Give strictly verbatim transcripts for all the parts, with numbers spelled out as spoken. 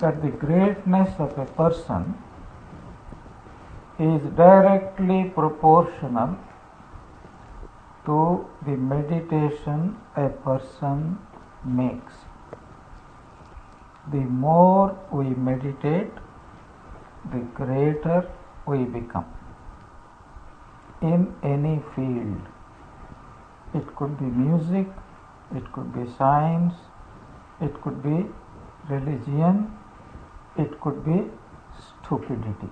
that the greatness of a person is directly proportional to the meditation a person makes. The more we meditate, the greater we become in any field. It could be music, it could be science, it could be religion, it could be stupidity.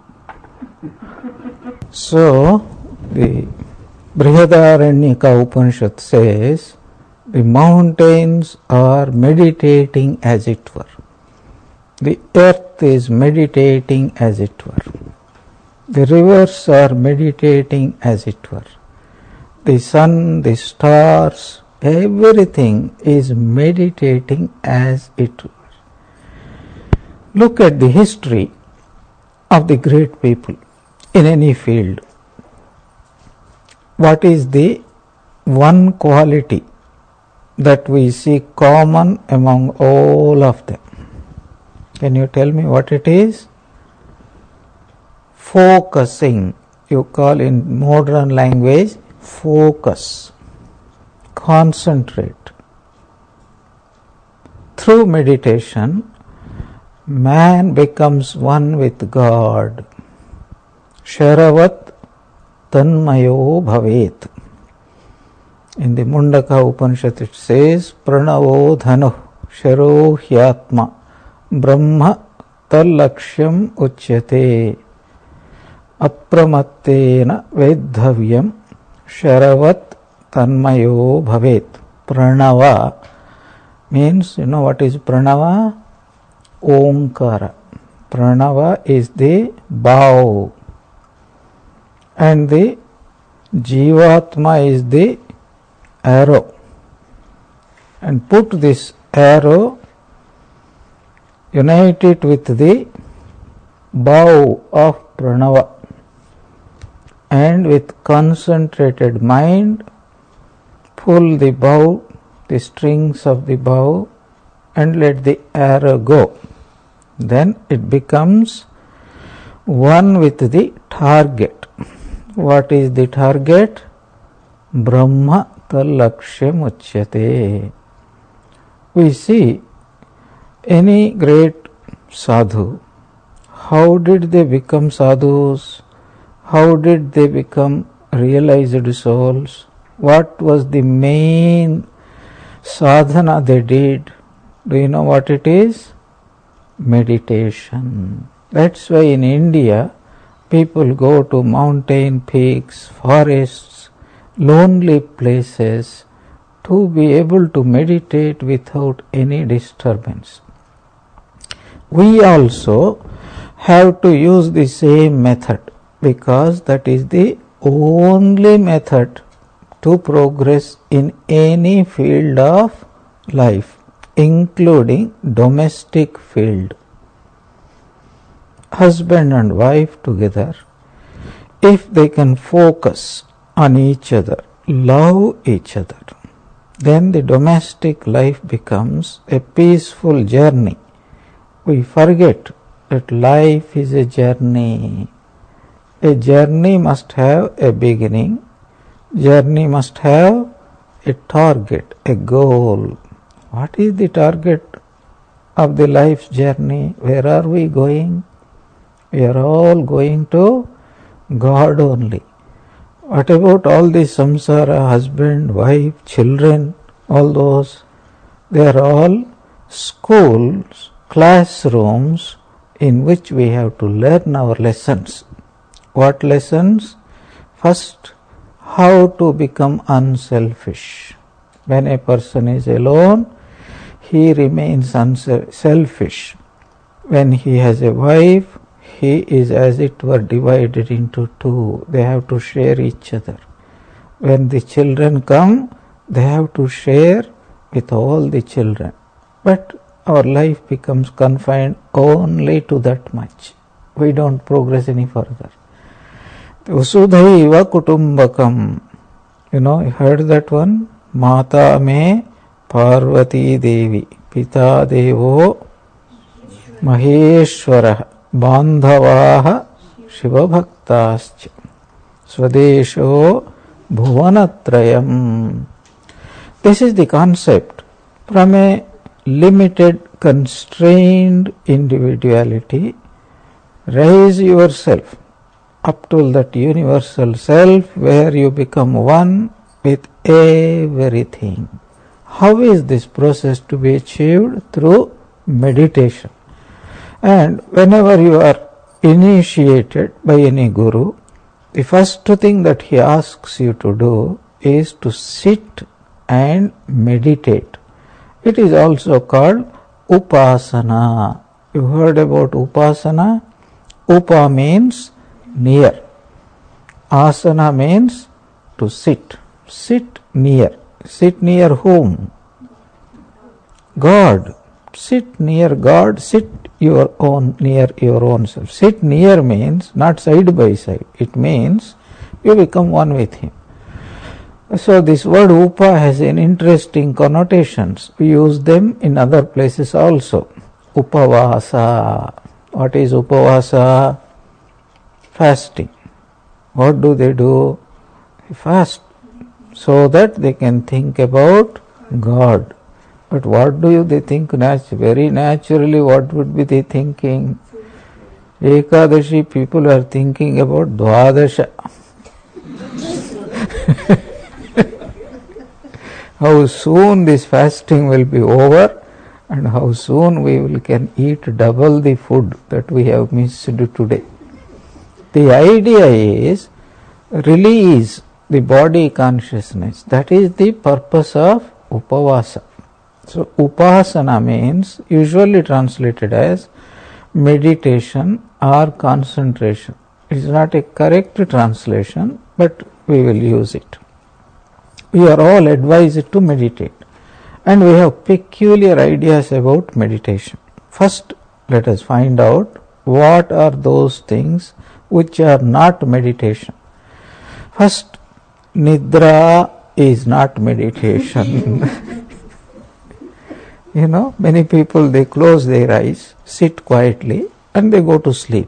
So, the Brihadaranyaka Upanishad says, the mountains are meditating as it were. The earth is meditating as it were. The rivers are meditating as it were. The sun, the stars, everything is meditating as it were. Look at the history of the great people in any field. What is the one quality that we see common among all of them? Can you tell me what it is? Focusing. You call in modern language focus. Concentrate. Through meditation, man becomes one with God. Sharavat tanmayo bhavet. In the Mundaka Upanishad it says, Pranavo dhanu sharo hyatma brahma talakshyam uchyate apramattena vedhavyam sharavat tanmayo bhavet. Pranava means, you know what is Pranava? Omkara. Pranava is the bow and the Jivatma is the arrow. And put this arrow, unite it with the bow of Pranava, and with concentrated mind pull the bow, the strings of the bow, and let the arrow go. Then it becomes one with the target. What is the target? Brahma talakshyam uchyate. We see any great sadhu, how did they become sadhus? How did they become realized souls? What was the main sadhana they did? Do you know what it is? Meditation. That's why in India, people go to mountain peaks, forests, lonely places to be able to meditate without any disturbance. We also have to use the same method, because that is the only method to progress in any field of life, including domestic field. Husband and wife together, if they can focus on each other, love each other, then the domestic life becomes a peaceful journey. We forget that life is a journey. A journey must have a beginning. Journey must have a target, a goal. What is the target of the life's journey? Where are we going? We are all going to God only. What about all the samsara, husband, wife, children, all those? They are all schools, classrooms in which we have to learn our lessons. What lessons? First, how to become unselfish. When a person is alone, he remains unselfish. When he has a wife, he is as it were divided into two. They have to share each other. When the children come, they have to share with all the children. But our life becomes confined only to that much. We don't progress any further. Vasudhaiva kutumbakam. You know, you heard that one? Mata me Parvati Devi, Pita Devo Maheshwarah Bandhavaha Shivabhaktascha Swadesho Bhuvanatrayam. This is the concept from a limited, constrained individuality. Raise yourself up to that universal self where you become one with everything. How is this process to be achieved? Through meditation. And whenever you are initiated by any guru, the first thing that he asks you to do is to sit and meditate. It is also called upasana. You heard about upasana? Upa means near. Asana means to sit. Sit near. Sit near whom? God. Sit near God. Sit your own near your own self. Sit near means not side by side. It means you become one with Him. So this word upa has an interesting connotations. We use them in other places also. Upavasa. What is upavasa? Fasting. What do they do? They fast so that they can think about God. But what do you they think? Natu- very naturally, what would be they thinking? Ekadashi, people are thinking about Dwadasha. How soon this fasting will be over and how soon we will can eat double the food that we have missed today. The idea is release the body consciousness. That is the purpose of upavasa. So upasana means usually translated as meditation or concentration. It is not a correct translation, but we will use it. We are all advised to meditate, and we have peculiar ideas about meditation. First, let us find out what are those things which are not meditation. First, nidra is not meditation. You know, many people, they close their eyes, sit quietly, and they go to sleep.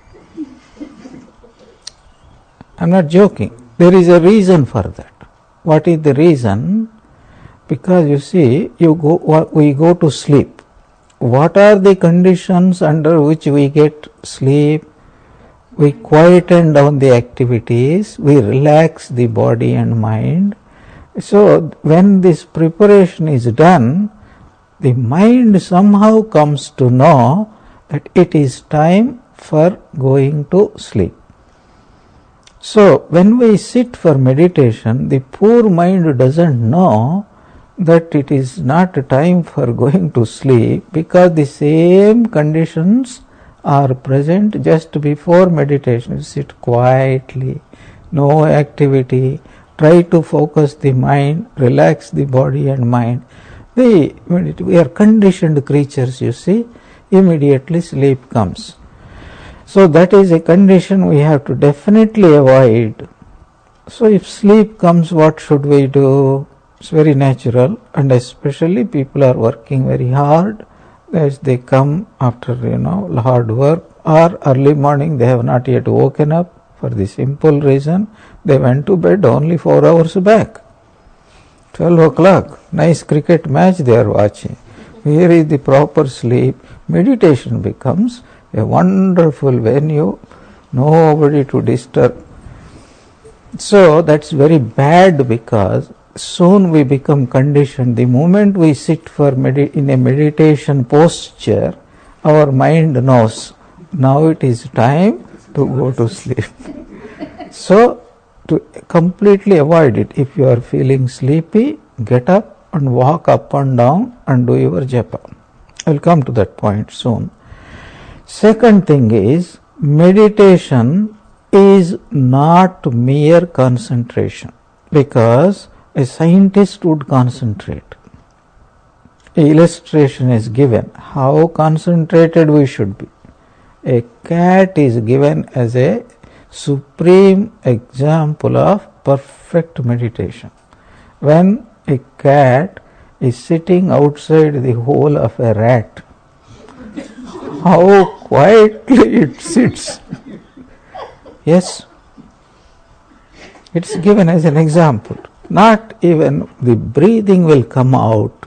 I am not joking. There is a reason for that. What is the reason? Because you see, you go, we go to sleep. What are the conditions under which we get sleep? We quieten down the activities, we relax the body and mind. So when this preparation is done, the mind somehow comes to know that it is time for going to sleep. So when we sit for meditation, the poor mind doesn't know that it is not time for going to sleep, because the same conditions are present just before meditation. You sit quietly, no activity, try to focus the mind, relax the body and mind. We, we are conditioned creatures, you see, immediately sleep comes. So that is a condition we have to definitely avoid. So if sleep comes, what should we do? It's very natural, and especially people are working very hard. As they come after, you know, hard work or early morning, they have not yet woken up for the simple reason they went to bed only four hours back. twelve o'clock, nice cricket match they are watching. Here is the proper sleep. Meditation becomes a wonderful venue, nobody to disturb. So that's very bad, because soon we become conditioned. The moment we sit for medi- in a meditation posture, our mind knows now it is time to go to sleep. So to completely avoid it, if you are feeling sleepy, get up and walk up and down and do your japa. I will come to that point soon. Second thing is, meditation is not mere concentration, because a scientist would concentrate. An illustration is given how concentrated we should be. A cat is given as a supreme example of perfect meditation. When a cat is sitting outside the hole of a rat, how quietly it sits. Yes, it's given as an example. Not even the breathing will come out.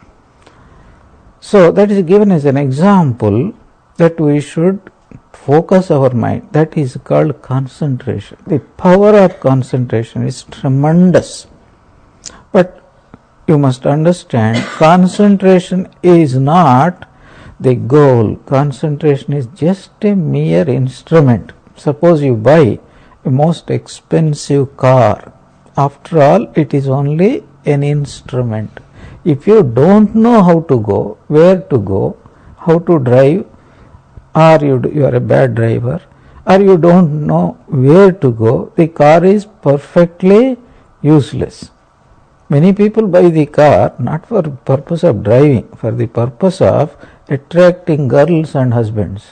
So that is given as an example that we should focus our mind. That is called concentration. The power of concentration is tremendous. But you must understand, concentration is not the goal. Concentration is just a mere instrument. Suppose you buy a most expensive car. After all, it is only an instrument. If you don't know how to go, where to go, how to drive, or you, you are a bad driver, or you don't know where to go, the car is perfectly useless. Many people buy the car not for the purpose of driving, for the purpose of attracting girls and husbands.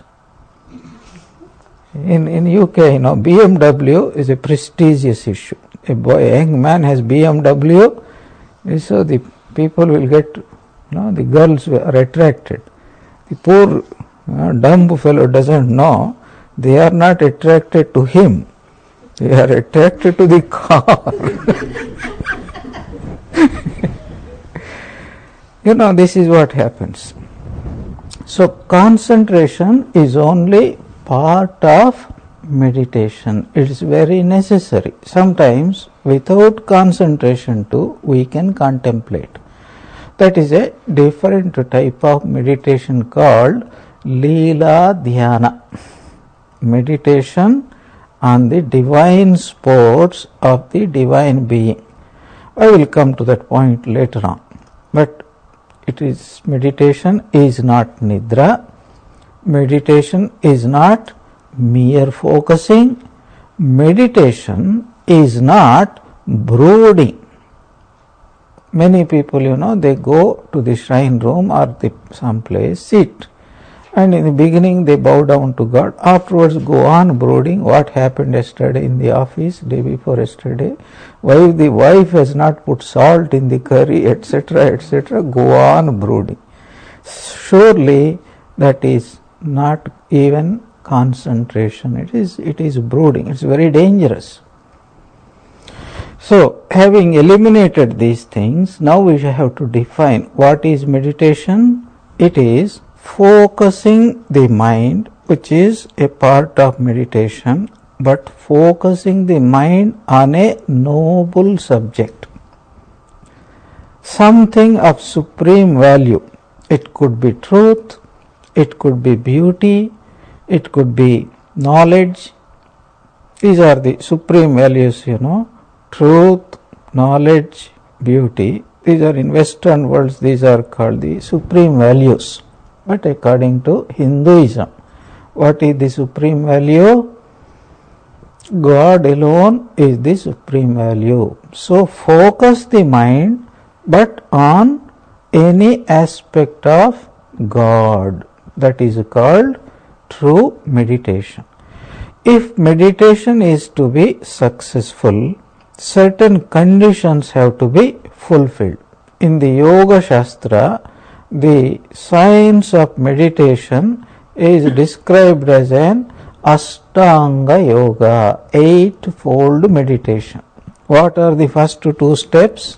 In, in U K, you know, B M W is a prestigious issue. A boy, a young man has B M W, so the people will get, you know, the girls are attracted. The poor uh, dumb fellow doesn't know, they are not attracted to him, they are attracted to the car. You know, this is what happens. So concentration is only part of meditation. It is very necessary. Sometimes without concentration too, we can contemplate. That is a different type of meditation called Leela Dhyana. Meditation on the divine sports of the divine being. I will come to that point later on. But it is, meditation is not nidra. Meditation is not mere focusing. Meditation is not brooding. Many people, you know, they go to the shrine room or the some place, sit, and in the beginning they bow down to God, afterwards go on brooding what happened yesterday in the office, day before yesterday, why the wife has not put salt in the curry, etc., etc., go on brooding. Surely that is not even concentration, it is, it is brooding, it is very dangerous. So, having eliminated these things, now we have to define what is meditation. It is focusing the mind, which is a part of meditation, but focusing the mind on a noble subject, something of supreme value. It could be truth, it could be beauty, it could be knowledge. These are the supreme values, you know. Truth, knowledge, beauty. These are in Western worlds, these are called the supreme values. But according to Hinduism, what is the supreme value? God alone is the supreme value. So focus the mind, but on any aspect of God. That is called true meditation. If meditation is to be successful, certain conditions have to be fulfilled. In the Yoga Shastra, the science of meditation is described as an Ashtanga Yoga, eightfold meditation. What are the first two steps?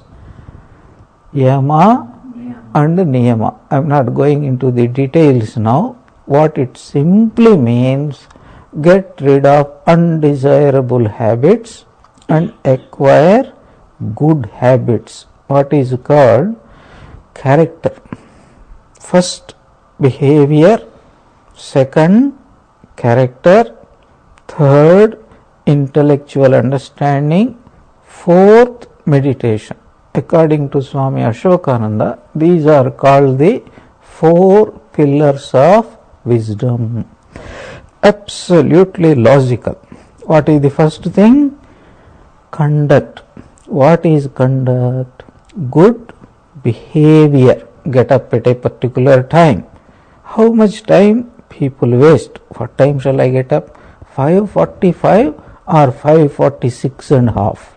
Yama and Niyama. I am not going into the details now. What it simply means, get rid of undesirable habits and acquire good habits, what is called character. First, behavior. Second, character. Third, intellectual understanding. Fourth, meditation. According to Swami Ashokananda, these are called the four pillars of wisdom. Absolutely logical. What is the first thing? Conduct. What is conduct? Good behavior. Get up at a particular time. How much time people waste? What time shall I get up? five forty-five or five forty-six and a half?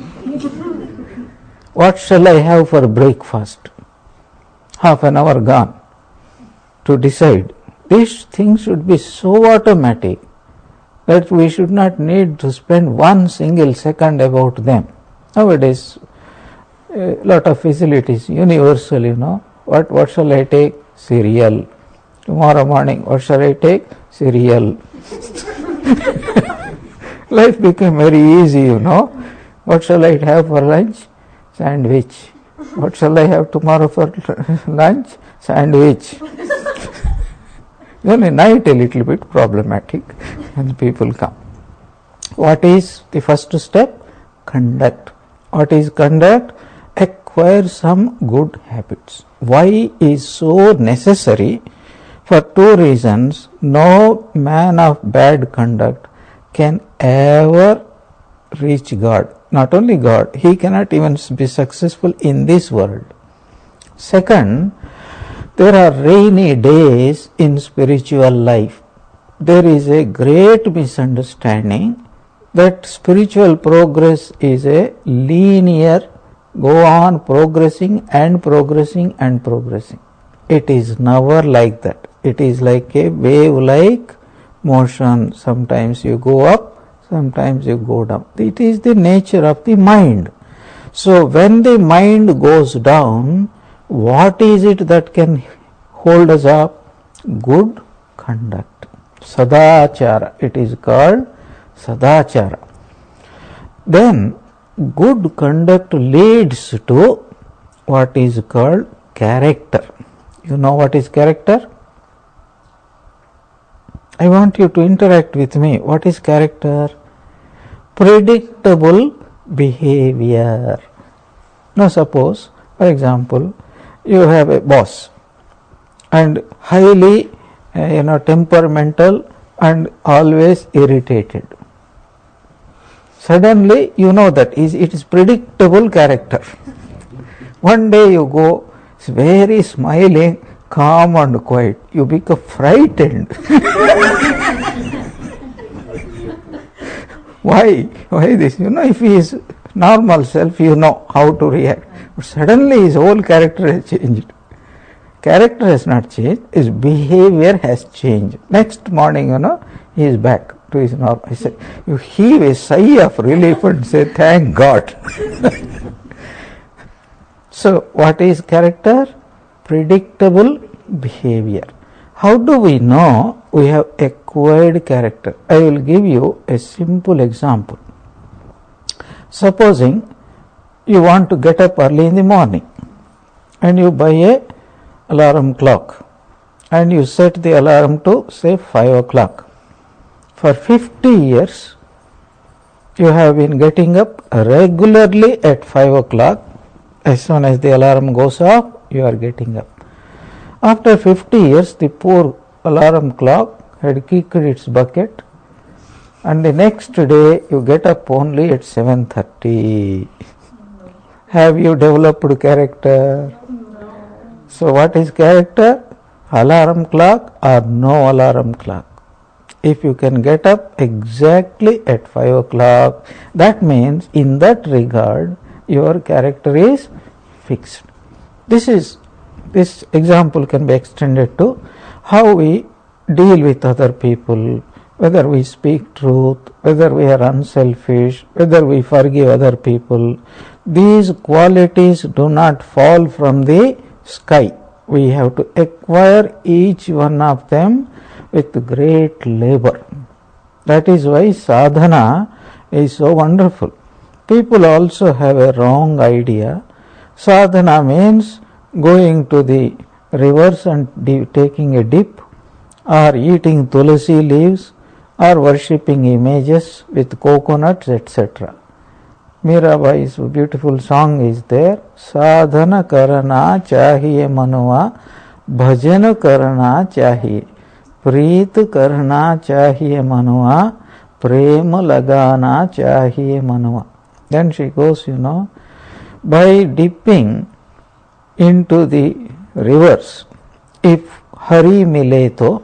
What shall I have for breakfast? Half an hour gone to decide These things should be so automatic that we should not need to spend one single second about them. Nowadays, a lot of facilities, universal, you know. What, what shall I take? Cereal. Tomorrow morning, what shall I take? Cereal. Life became very easy, you know. What shall I have for lunch? Sandwich. What shall I have tomorrow for lunch? Sandwich. Only night a little bit problematic when people come. What is the first step? Conduct. What is conduct? Acquire some good habits. Why is so necessary? For two reasons. No man of bad conduct can ever reach God. Not only God, he cannot even be successful in this world. Second, there are rainy days in spiritual life. There is a great misunderstanding that spiritual progress is a linear, go on progressing and progressing and progressing. It is never like that. It is like a wave-like motion. Sometimes you go up, sometimes you go down. It is the nature of the mind. So when the mind goes down, what is it that can hold us up? Good conduct. Sadachara. It is called Sadachara. Then good conduct leads to what is called character. You know what is character? I want you to interact with me. What is character? Predictable behavior. Now suppose, for example, you have a boss and highly uh, you know temperamental and always irritated. Suddenly you know that is it is predictable character. One day you go very smiling, calm and quiet. You become frightened. Why? Why this? You know, if he is normal self, you know how to react. But suddenly his whole character has changed. Character has not changed, his behavior has changed. Next morning, you know, he is back to his normal. I said, you heave a sigh of relief and say, thank God. So, what is character? Predictable behavior. How do we know we have acquired character? I will give you a simple example. Supposing you want to get up early in the morning and you buy a alarm clock and you set the alarm to say five o'clock. For fifty years you have been getting up regularly at five o'clock. As soon as the alarm goes off, you are getting up. After fifty years, the poor alarm clock had kicked its bucket and the next day you get up only at seven thirty. Have you developed character? So what is character? Alarm clock or no alarm clock. If you can get up exactly at five o'clock, that means in that regard your character is fixed. This is this example can be extended to how we deal with other people, whether we speak truth, whether we are unselfish, whether we forgive other people. These qualities do not fall from the sky. We have to acquire each one of them with great labor. That is why sadhana is so wonderful. People also have a wrong idea. Sadhana means going to the rivers and taking a dip, or eating tulasi leaves, or worshipping images with coconuts, et cetera. Mirabai's beautiful song is there. Sadhana karana chahiye manuva, bhajan karana chahiye, preet karana chahiye manuva, prema lagana chahiye manuva. Then she goes, you know, by dipping into the rivers, if Hari mile to,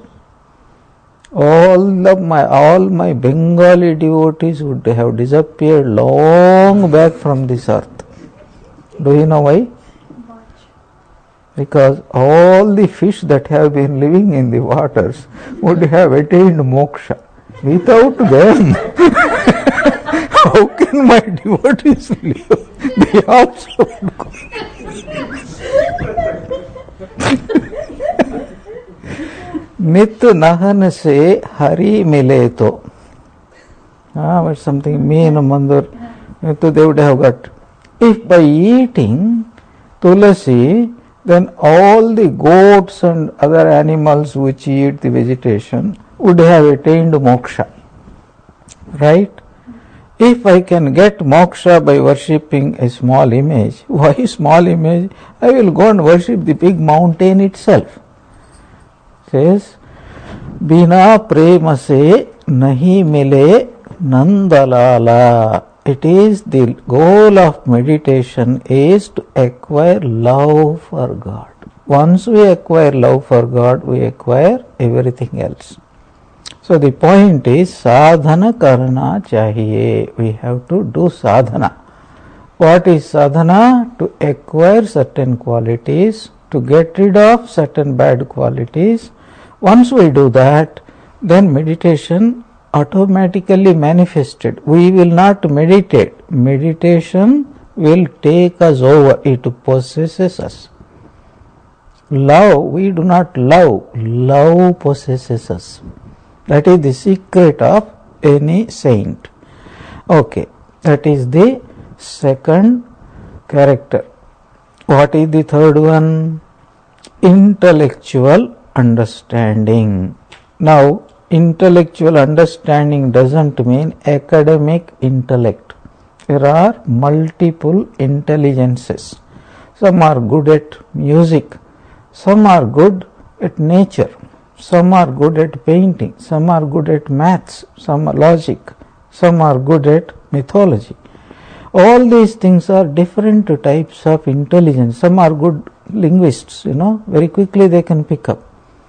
all of my all my Bengali devotees would have disappeared long back from this earth. Do you know why? because all the fish that have been living in the waters would have attained moksha. Without them, how can my devotees live? They also would go. Nit nahan se hari mile to. Ah, but something mean mandur. So they would have got. If by eating tulasi, then all the goats and other animals which eat the vegetation would have attained moksha. Right? If I can get moksha by worshipping a small image, why small image? I will go and worship the big mountain itself. Says, Bina prema se nahi mile nandalala. It is the goal of meditation is to acquire love for God. Once we acquire love for God, we acquire everything else. So the point is sadhana karna chahiye. We have to do sadhana. What is sadhana? To acquire certain qualities, to get rid of certain bad qualities. Once we do that, then meditation automatically manifested. We will not meditate. Meditation will take us over. It possesses us. Love, we do not love. Love possesses us. That is the secret of any saint. Okay, that is the second character. What is the third one? Intellectual understanding. Now, intellectual understanding doesn't mean academic intellect. There are multiple intelligences. Some are good at music, some are good at nature, some are good at painting, some are good at maths, some are logic, some are good at mythology. All these things are different types of intelligence. Some are good linguists, you know, very quickly they can pick up.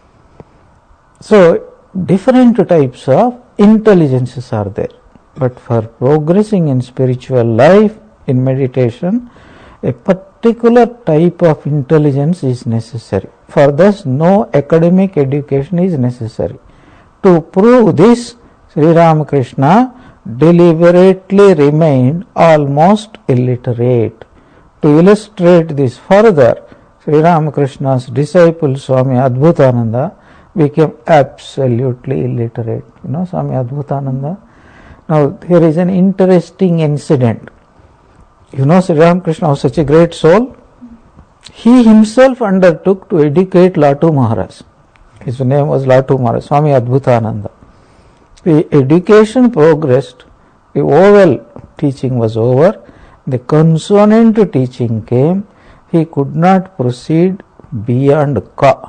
So, different types of intelligences are there. But for progressing in spiritual life, in meditation, a particular type of intelligence is necessary. For thus, no academic education is necessary. To prove this, Sri Ramakrishna deliberately remained almost illiterate. To illustrate this further, Sri Ramakrishna's disciple Swami Adbhutananda became absolutely illiterate. You know, Swami Adbhutananda. Now, here is an interesting incident. You know, Sri Ramakrishna was such a great soul. He himself undertook to educate Latu Maharaj. His name was Latu Maharaj, Swami Adbhutananda. The education progressed, the oral teaching was over, the consonant teaching came. He could not proceed beyond ka.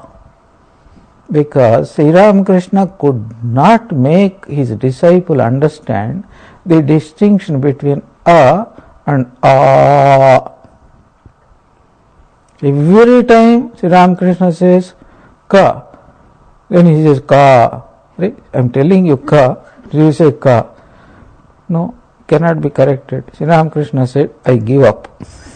Because Sri Ramakrishna could not make his disciple understand the distinction between a and a. Every time Sri Ramakrishna says ka, then he says ka. Right? I am telling you ka, you say ka. No, cannot be corrected. Sri Ramakrishna said, I give up.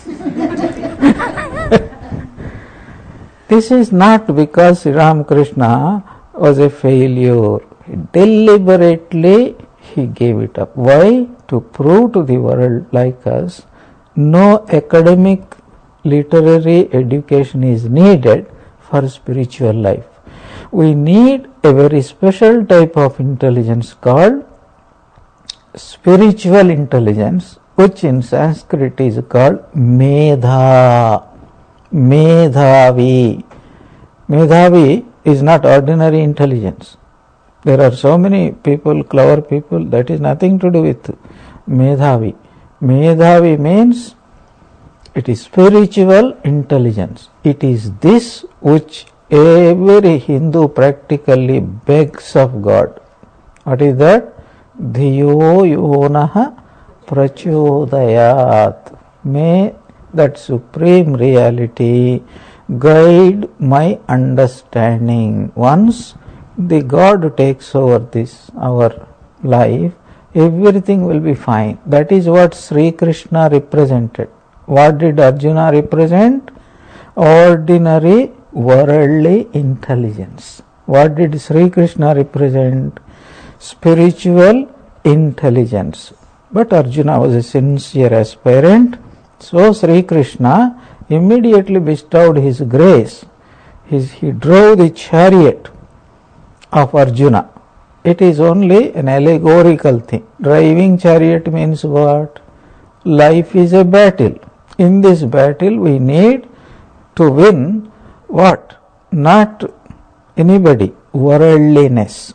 This is not because Sri Ramakrishna was a failure. Deliberately he gave it up. Why? To prove to the world like us, no academic literary education is needed for spiritual life. We need a very special type of intelligence called spiritual intelligence, which in Sanskrit is called Medha. Medhavi. Medhavi is not ordinary intelligence. There are so many people, clever people, that is nothing to do with Medhavi. Medhavi means it is spiritual intelligence. It is this which every Hindu practically begs of God. What is that? Dhiyo yonaha prachodayat. May that supreme reality guide my understanding. Once the God takes over this, our life, everything will be fine. That is what Sri Krishna represented. What did Arjuna represent? ordinary worldly intelligence. What did Sri Krishna represent? Spiritual intelligence. But Arjuna was a sincere aspirant, so Sri Krishna immediately bestowed his grace. His, he drove the chariot of Arjuna. It is only an allegorical thing. Driving chariot means what? Life is a battle. In this battle we need to win what? Not anybody, worldliness,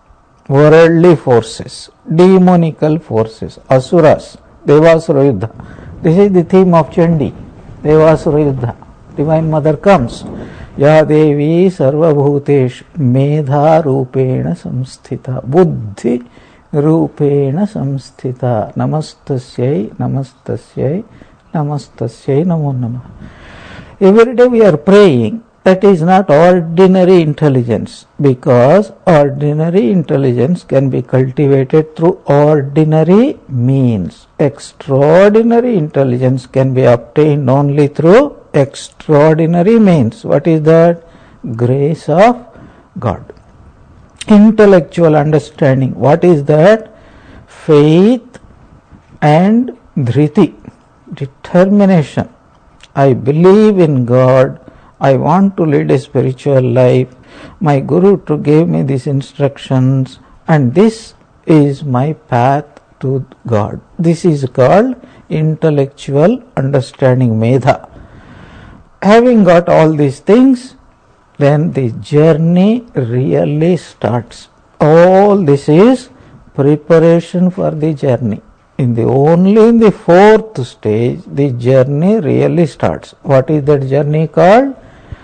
worldly forces, demonical forces, asuras, Devasura Yuddha. This is the theme of Chandi, Devasura Yuddha. Divine Mother comes. Ya Devi Sarva Bhutesh Medha Rupena Samsthita Buddhi Rupena Samsthita Namastasyai Namastasyai Namastasyai Namo Namah. Every day we are praying. That is not ordinary intelligence, because ordinary intelligence can be cultivated through ordinary means. Extraordinary intelligence can be obtained only through extraordinary means. What is that? Grace of God. Intellectual understanding. What is that? Faith and dhriti, determination. I believe in God. I want to lead a spiritual life. My Guru to give me these instructions, and this is my path to God. This is called intellectual understanding, medha. Having got all these things, then the journey really starts. All this is preparation for the journey. In the only in the fourth stage, the journey really starts. What is that journey called?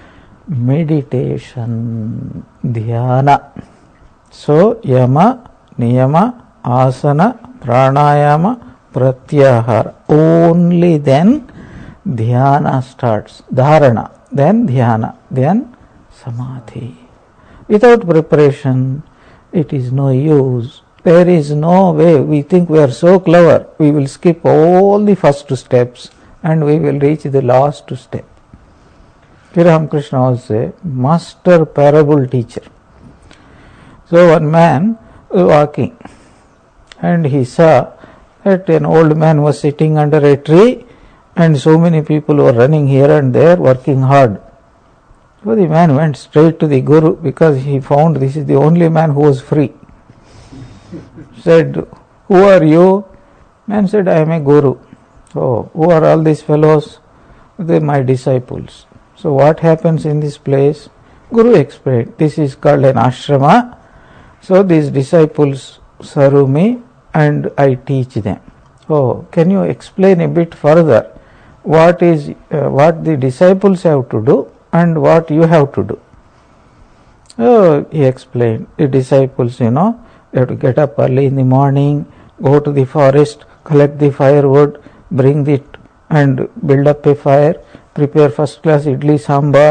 Meditation, dhyana. So, yama, niyama, asana, pranayama, pratyahara. Only then dhyana starts. Dharana, then dhyana, then samadhi. Without preparation, it is no use. There is no way. We think we are so clever. We will skip all the first steps and we will reach the last step. Sri Ramakrishna was a master parable teacher. So one man was walking and he saw that an old man was sitting under a tree and so many people were running here and there working hard. So the man went straight to the Guru, because he found this is the only man who was free. Said, who are you? Man said, I am a Guru. Oh, who are all these fellows? They are my disciples. So what happens in this place? Guru explained, this is called an ashrama. So these disciples serve me and I teach them. Oh, can you explain a bit further what is uh, what the disciples have to do and what you have to do? Oh, he explained, the disciples, you know, they have to get up early in the morning, go to the forest, collect the firewood, bring it and build up a fire, prepare first class idli sambar,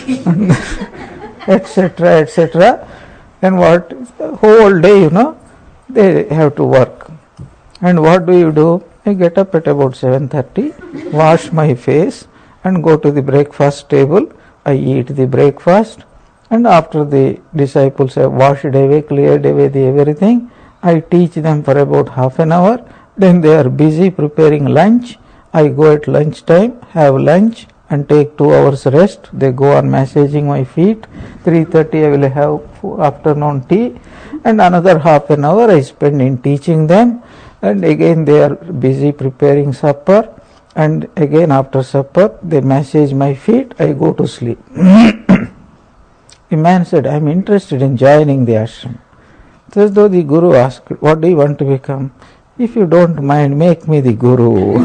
etc, et cetera. And what, whole day, you know, they have to work. And what do you do? I get up at about seven thirty, wash my face and go to the breakfast table. I eat the breakfast, and after the disciples have washed away, cleared away the everything, I teach them for about half an hour. Then they are busy preparing lunch. I go at lunch time, have lunch and take two hours rest. They go on massaging my feet. three thirty I will have afternoon tea, and another half an hour I spend in teaching them. And again they are busy preparing supper, and again after supper they massage my feet. I go to sleep. The man said, I am interested in joining the ashram. So as though the Guru asked, what do you want to become? If you don't mind, make me the Guru.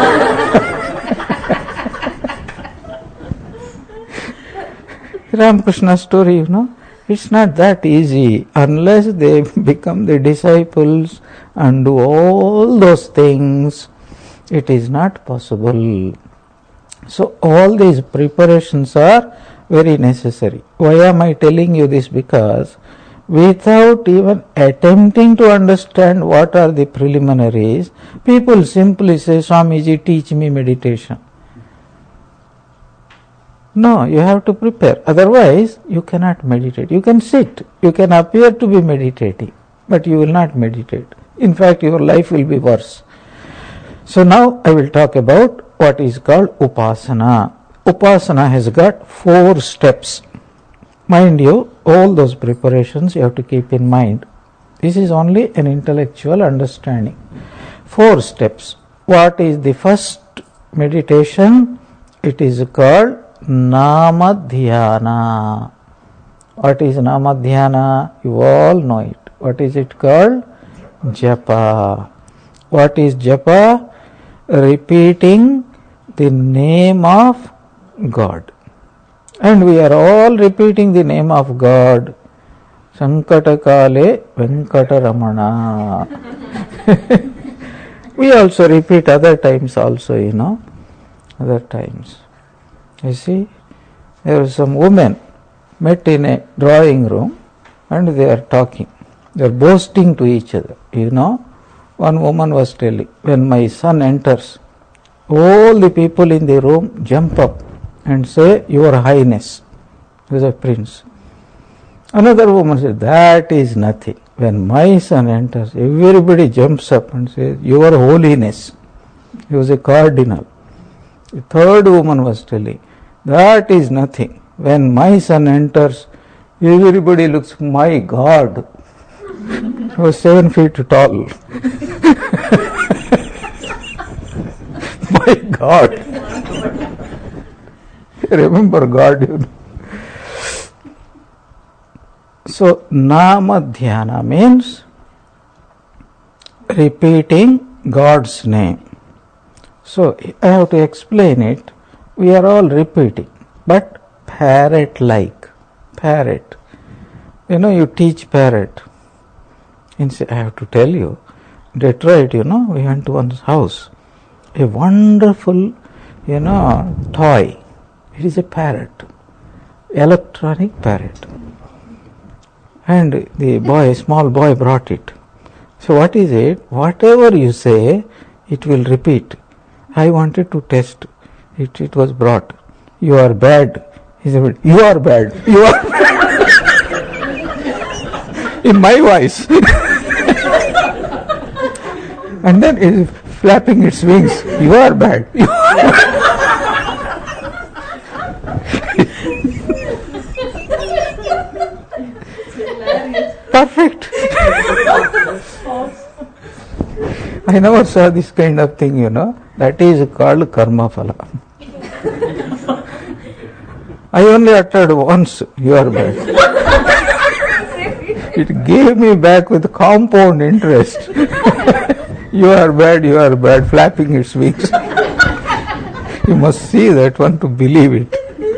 Ramakrishna's story, you know, it's not that easy unless they become the disciples and do all those things. It is not possible. So all these preparations are very necessary. Why am I telling you this? Because without even attempting to understand what are the preliminaries, people simply say, Swamiji, teach me meditation. No, you have to prepare. Otherwise, you cannot meditate. You can sit. You can appear to be meditating, but you will not meditate. In fact, your life will be worse. So now I will talk about what is called upasana. Upasana has got four steps. Mind you, all those preparations you have to keep in mind. This is only an intellectual understanding. Four steps. What is the first meditation? It is called Namadhyana. What is Namadhyana? You all know it. What is it called? Japa. What is Japa? Repeating the name of God. And we are all repeating the name of God. Sankatakale Venkataramana. We also repeat other times also, you know. Other times. You see, there are some women met in a drawing room and they are talking. They are boasting to each other. You know, one woman was telling, when my son enters, all the people in the room jump up and say, Your Highness. He was a prince. Another woman said, that is nothing. When my son enters, everybody jumps up and says, Your Holiness. He was a cardinal. The third woman was telling, that is nothing. When my son enters, everybody looks, my God. He was seven feet tall. My God. Remember God, you know. So, Namadhyana means repeating God's name. So, I have to explain it. We are all repeating, but parrot-like. Parrot. You know, you teach parrot. And say, I have to tell you, Detroit, you know, we went to one's house. A wonderful, you know, toy. It is a parrot. Electronic parrot. And the boy, small boy brought it. So what is it? Whatever you say, it will repeat. I wanted to test. It, it was brought. You are bad. He said, you are bad. You are bad. In my voice. And then it is flapping its wings. You are bad. You are bad. Perfect. I never saw this kind of thing, you know. That is called karma phala. I only uttered once, you are bad. It gave me back with compound interest. You are bad, you are bad, flapping its wings. You must see that one to believe it.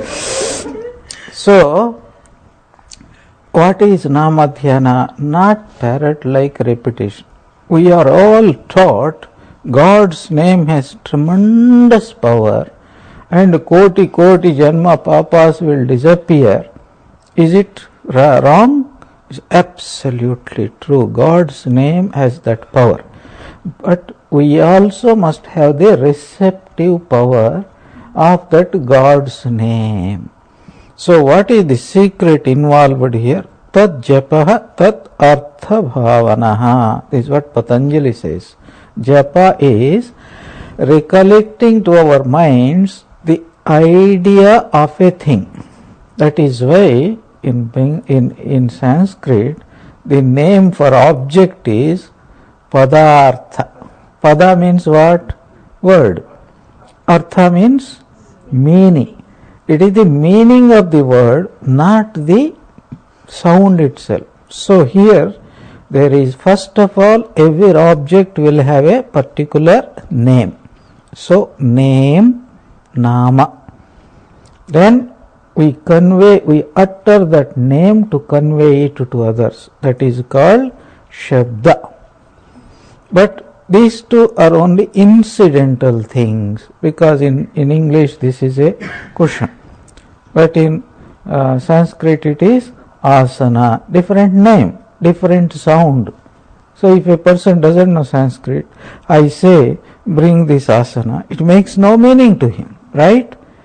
So, what is Namadhyana? Not parrot-like repetition. We are all taught God's name has tremendous power and koti koti janma papas will disappear. Is it wrong? It's absolutely true. God's name has that power. But we also must have the receptive power of that God's name. So what is the secret involved here? Tat japaha tat artha bhavanaha. This is what Patanjali says. Japa is recollecting to our minds the idea of a thing. That is why in, in, in Sanskrit the name for object is Padartha. Pada means what? Word. Artha means meaning. It is the meaning of the word, not the sound itself. So here there is, first of all, every object will have a particular name. So name, nama. Then we convey, we utter that name to convey it to others. That is called Shabda. But these two are only incidental things, because in, in English this is a cushion. But in uh, Sanskrit it is asana, different name, different sound. So if a person doesn't know Sanskrit, I say, bring this asana, it makes no meaning to him, right?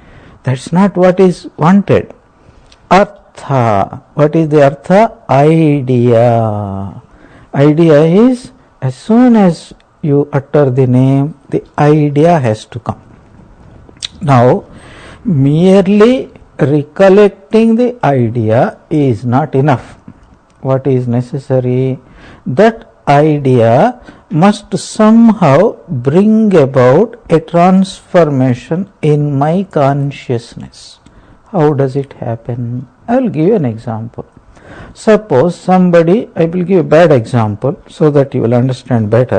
That's not what is wanted. Artha. What is the artha? Idea. Idea is, as soon as you utter the name, the idea has to come. Now, merely recollecting the idea is not enough. What is necessary? That idea must somehow bring about a transformation in my consciousness. How does it happen? I will give you an example. Suppose somebody, I will give a bad example so that you will understand better.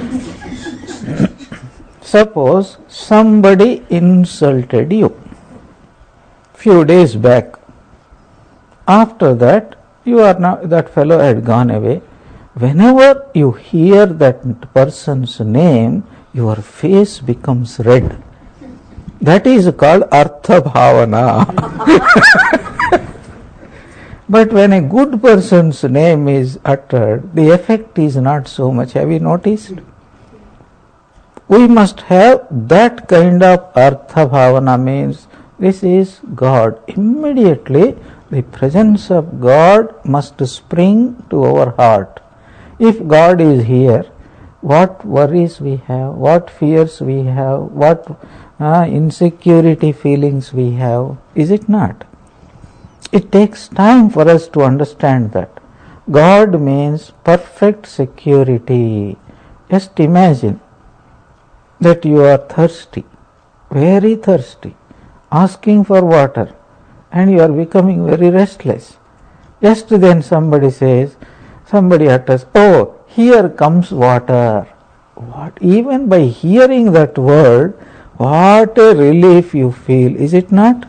Suppose somebody insulted you few days back. After that, you are now, that fellow had gone away. Whenever you hear that person's name, your face becomes red. That is called Artha Bhavana. But when a good person's name is uttered, the effect is not so much. Have you noticed? We must have that kind of Artha Bhavana, means this is God. Immediately the presence of God must spring to our heart. If God is here, what worries we have, what fears we have, what uh, insecurity feelings we have, is it not? It takes time for us to understand that. God means perfect security. Just imagine that you are thirsty, very thirsty, asking for water, and you are becoming very restless. Just then somebody says, somebody utters, oh, here comes water. What? Even by hearing that word, what a relief you feel, is it not?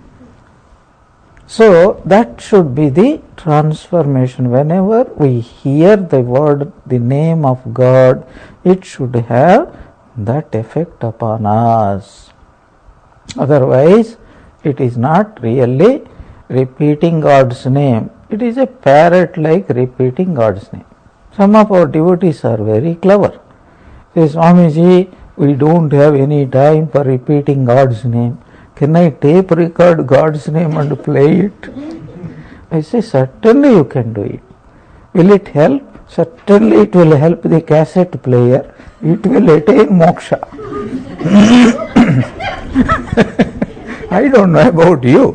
So that should be the transformation. Whenever we hear the word, the name of God, it should have that effect upon us. Otherwise, it is not really repeating God's name. It is a parrot like repeating God's name. Some of our devotees are very clever. They say, Swamiji, we don't have any time for repeating God's name. Can I tape record God's name and play it? I say, certainly you can do it. Will it help? Certainly it will help the cassette player. It will attain moksha. I don't know about you.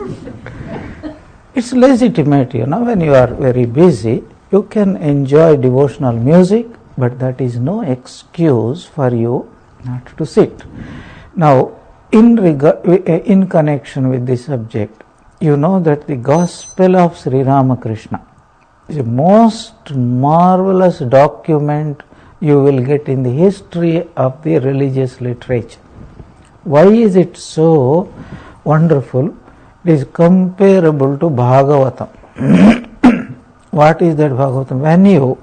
It's legitimate, you know, when you are very busy, you can enjoy devotional music, but that is no excuse for you not to sit. Now, in regard, in connection with this subject, you know that the Gospel of Sri Ramakrishna is the most marvelous document you will get in the history of the religious literature. Why is it so wonderful? It is comparable to Bhagavatam. What is that Bhagavatam? When you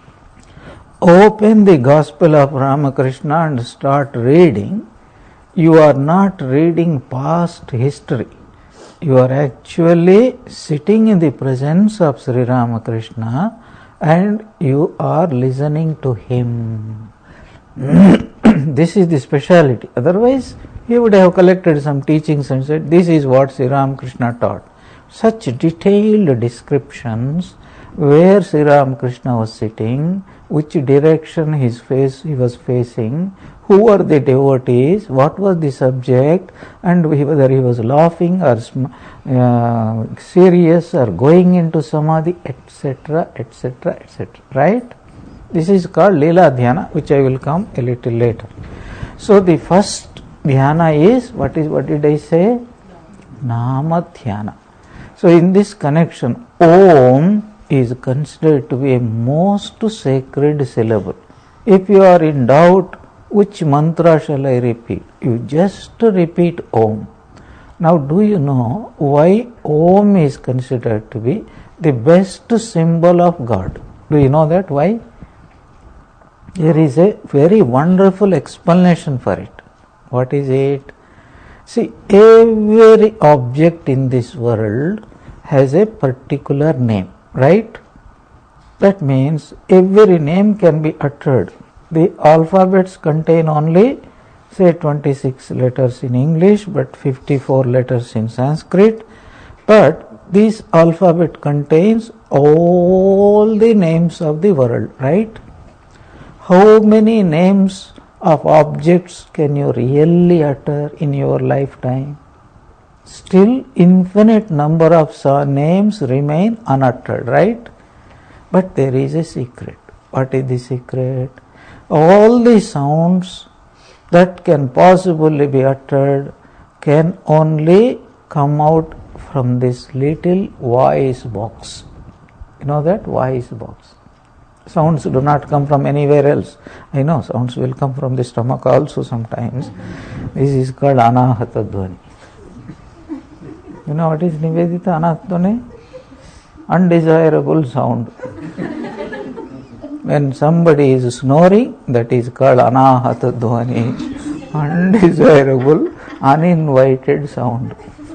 open the Gospel of Ramakrishna and start reading, you are not reading past history. You are actually sitting in the presence of Sri Ramakrishna and you are listening to him. This is the speciality. Otherwise, he would have collected some teachings and said, this is what Sri Ramakrishna taught. Such detailed descriptions, where Sri Ramakrishna was sitting, which direction his face he was facing, who were the devotees, what was the subject, and whether he was laughing or uh, serious or going into samadhi, et cetera, et cetera, et cetera. Right? This is called Leela Dhyana, which I will come a little later. So the first dhyana is, what is what did I say? Nama Dhyana. So in this connection, Om is considered to be a most sacred syllable. If you are in doubt, which mantra shall I repeat? You just repeat Om. Now, do you know why Om is considered to be the best symbol of God? Do you know that? Why? There is a very wonderful explanation for it. What is it? See, every object in this world has a particular name, right? That means every name can be uttered. The alphabets contain only say twenty-six letters in English, but fifty-four letters in Sanskrit. But this alphabet contains all the names of the world, right? How many names of objects can you really utter in your lifetime? Still infinite number of names remain unuttered, right? But there is a secret. What is the secret? All the sounds that can possibly be uttered can only come out from this little voice box. You know that voice box? Sounds do not come from anywhere else. I know sounds will come from the stomach also sometimes. This is called anahata dhvani. You know what is Nivedita anahata dhvani? Undesirable sound. When somebody is snoring, that is called anahata dhvani. Undesirable, uninvited sound.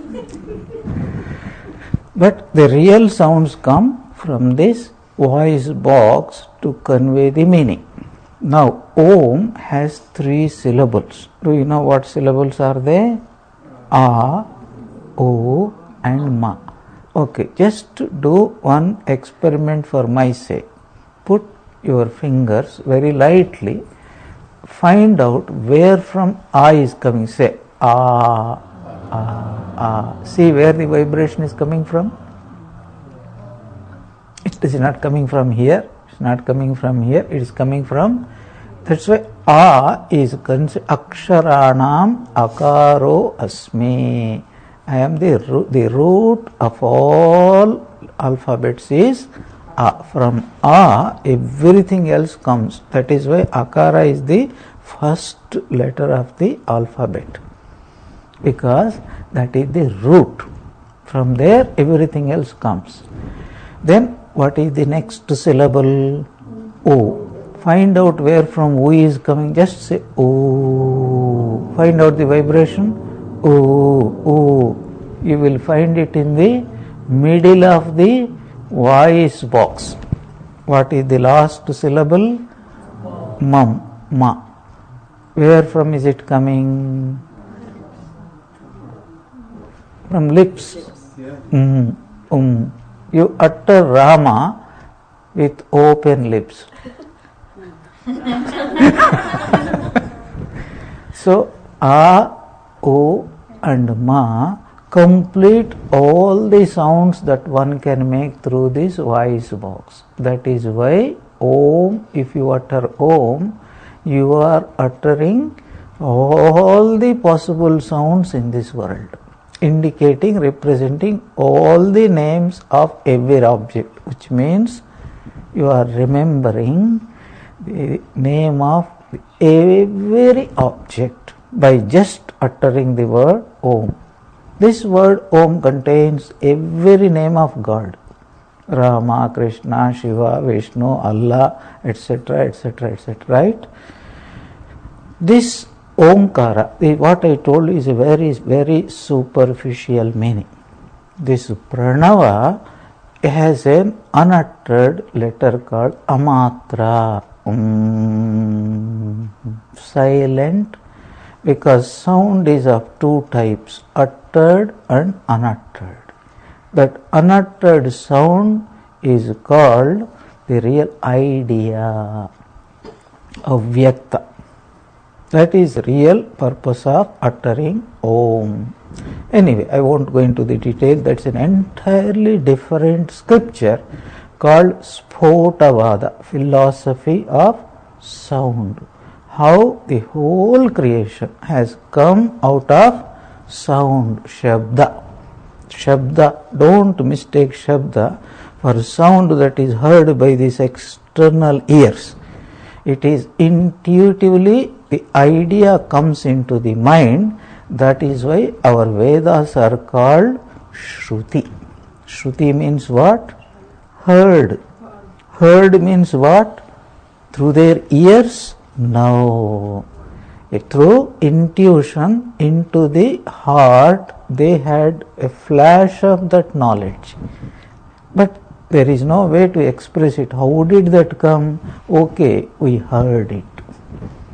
But the real sounds come from this voice box to convey the meaning. Now, Om has three syllables. Do you know what syllables are they? A, O and Ma. Okay, just do one experiment for my sake. Put your fingers very lightly, find out where from A is coming. Say A, A, A. See where the vibration is coming from? It is not coming from here. It's not coming from here. It is coming from. That's why A is aksharanam akaro asmi. I am the root, the root of all alphabets is A. From A, everything else comes. That is why Akara is the first letter of the alphabet, because that is the root. From there, everything else comes. Then, what is the next syllable? O. Find out where from O is coming. Just say O. Find out the vibration. O. O. You will find it in the middle of the voice box. What is the last syllable? Mam. Ma. Where from is it coming? From lips. Mm. Um. You utter Rama with open lips. So, A, O and Ma complete all the sounds that one can make through this voice box. That is why Om, if you utter Om, you are uttering all the possible sounds in this world, indicating, representing all the names of every object, which means you are remembering the name of every object by just uttering the word Om. This word Om contains every name of God. Rama, Krishna, Shiva, Vishnu, Allah, et cetera, et cetera, et cetera. Right? This Omkara, the, what I told is a very, very superficial meaning. This Pranava has an unuttered letter called Amatra. Um, silent, because sound is of two types, uttered and unuttered. That unuttered sound is called the real idea of Vyakta. That is real purpose of uttering Om. Anyway, I won't go into the detail. That's an entirely different scripture called Spotavada, philosophy of sound. How the whole creation has come out of sound, Shabda. Shabda, don't mistake Shabda for sound that is heard by these external ears. It is intuitively the idea comes into the mind. That is why our Vedas are called Shruti. Shruti means what? Heard. Heard means what? Through their ears? No. Through intuition into the heart, they had a flash of that knowledge. But there is no way to express it. How did that come? Okay, we heard it.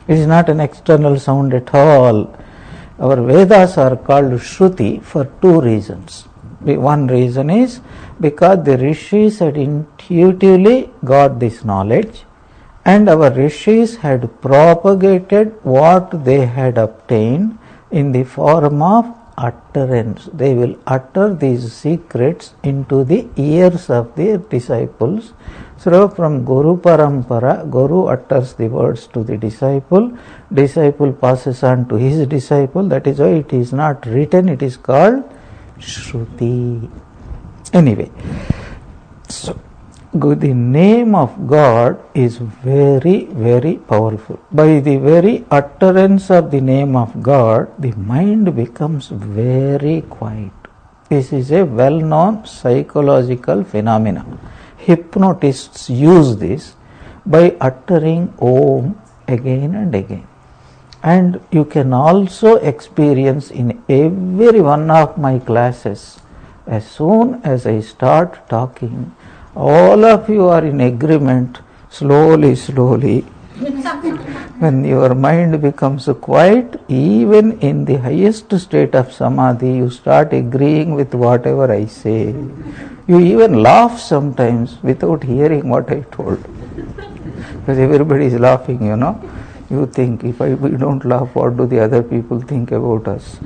It is not an external sound at all. Our Vedas are called Shruti for two reasons. One reason is because the Rishis had intuitively got this knowledge, and our Rishis had propagated what they had obtained in the form of utterance. They will utter these secrets into the ears of their disciples. So from Guru Parampara, Guru utters the words to the disciple, disciple passes on to his disciple. That is why it is not written, it is called Shruti. Anyway, so the name of God is very, very powerful. By the very utterance of the name of God, the mind becomes very quiet. This is a well-known psychological phenomenon. Hypnotists use this by uttering Om again and again. And you can also experience in every one of my classes, as soon as I start talking, all of you are in agreement, slowly, slowly. When your mind becomes quiet, even in the highest state of samadhi, you start agreeing with whatever I say. You even laugh sometimes without hearing what I told. Because everybody is laughing, you know. You think, if I, we don't laugh, what do the other people think about us?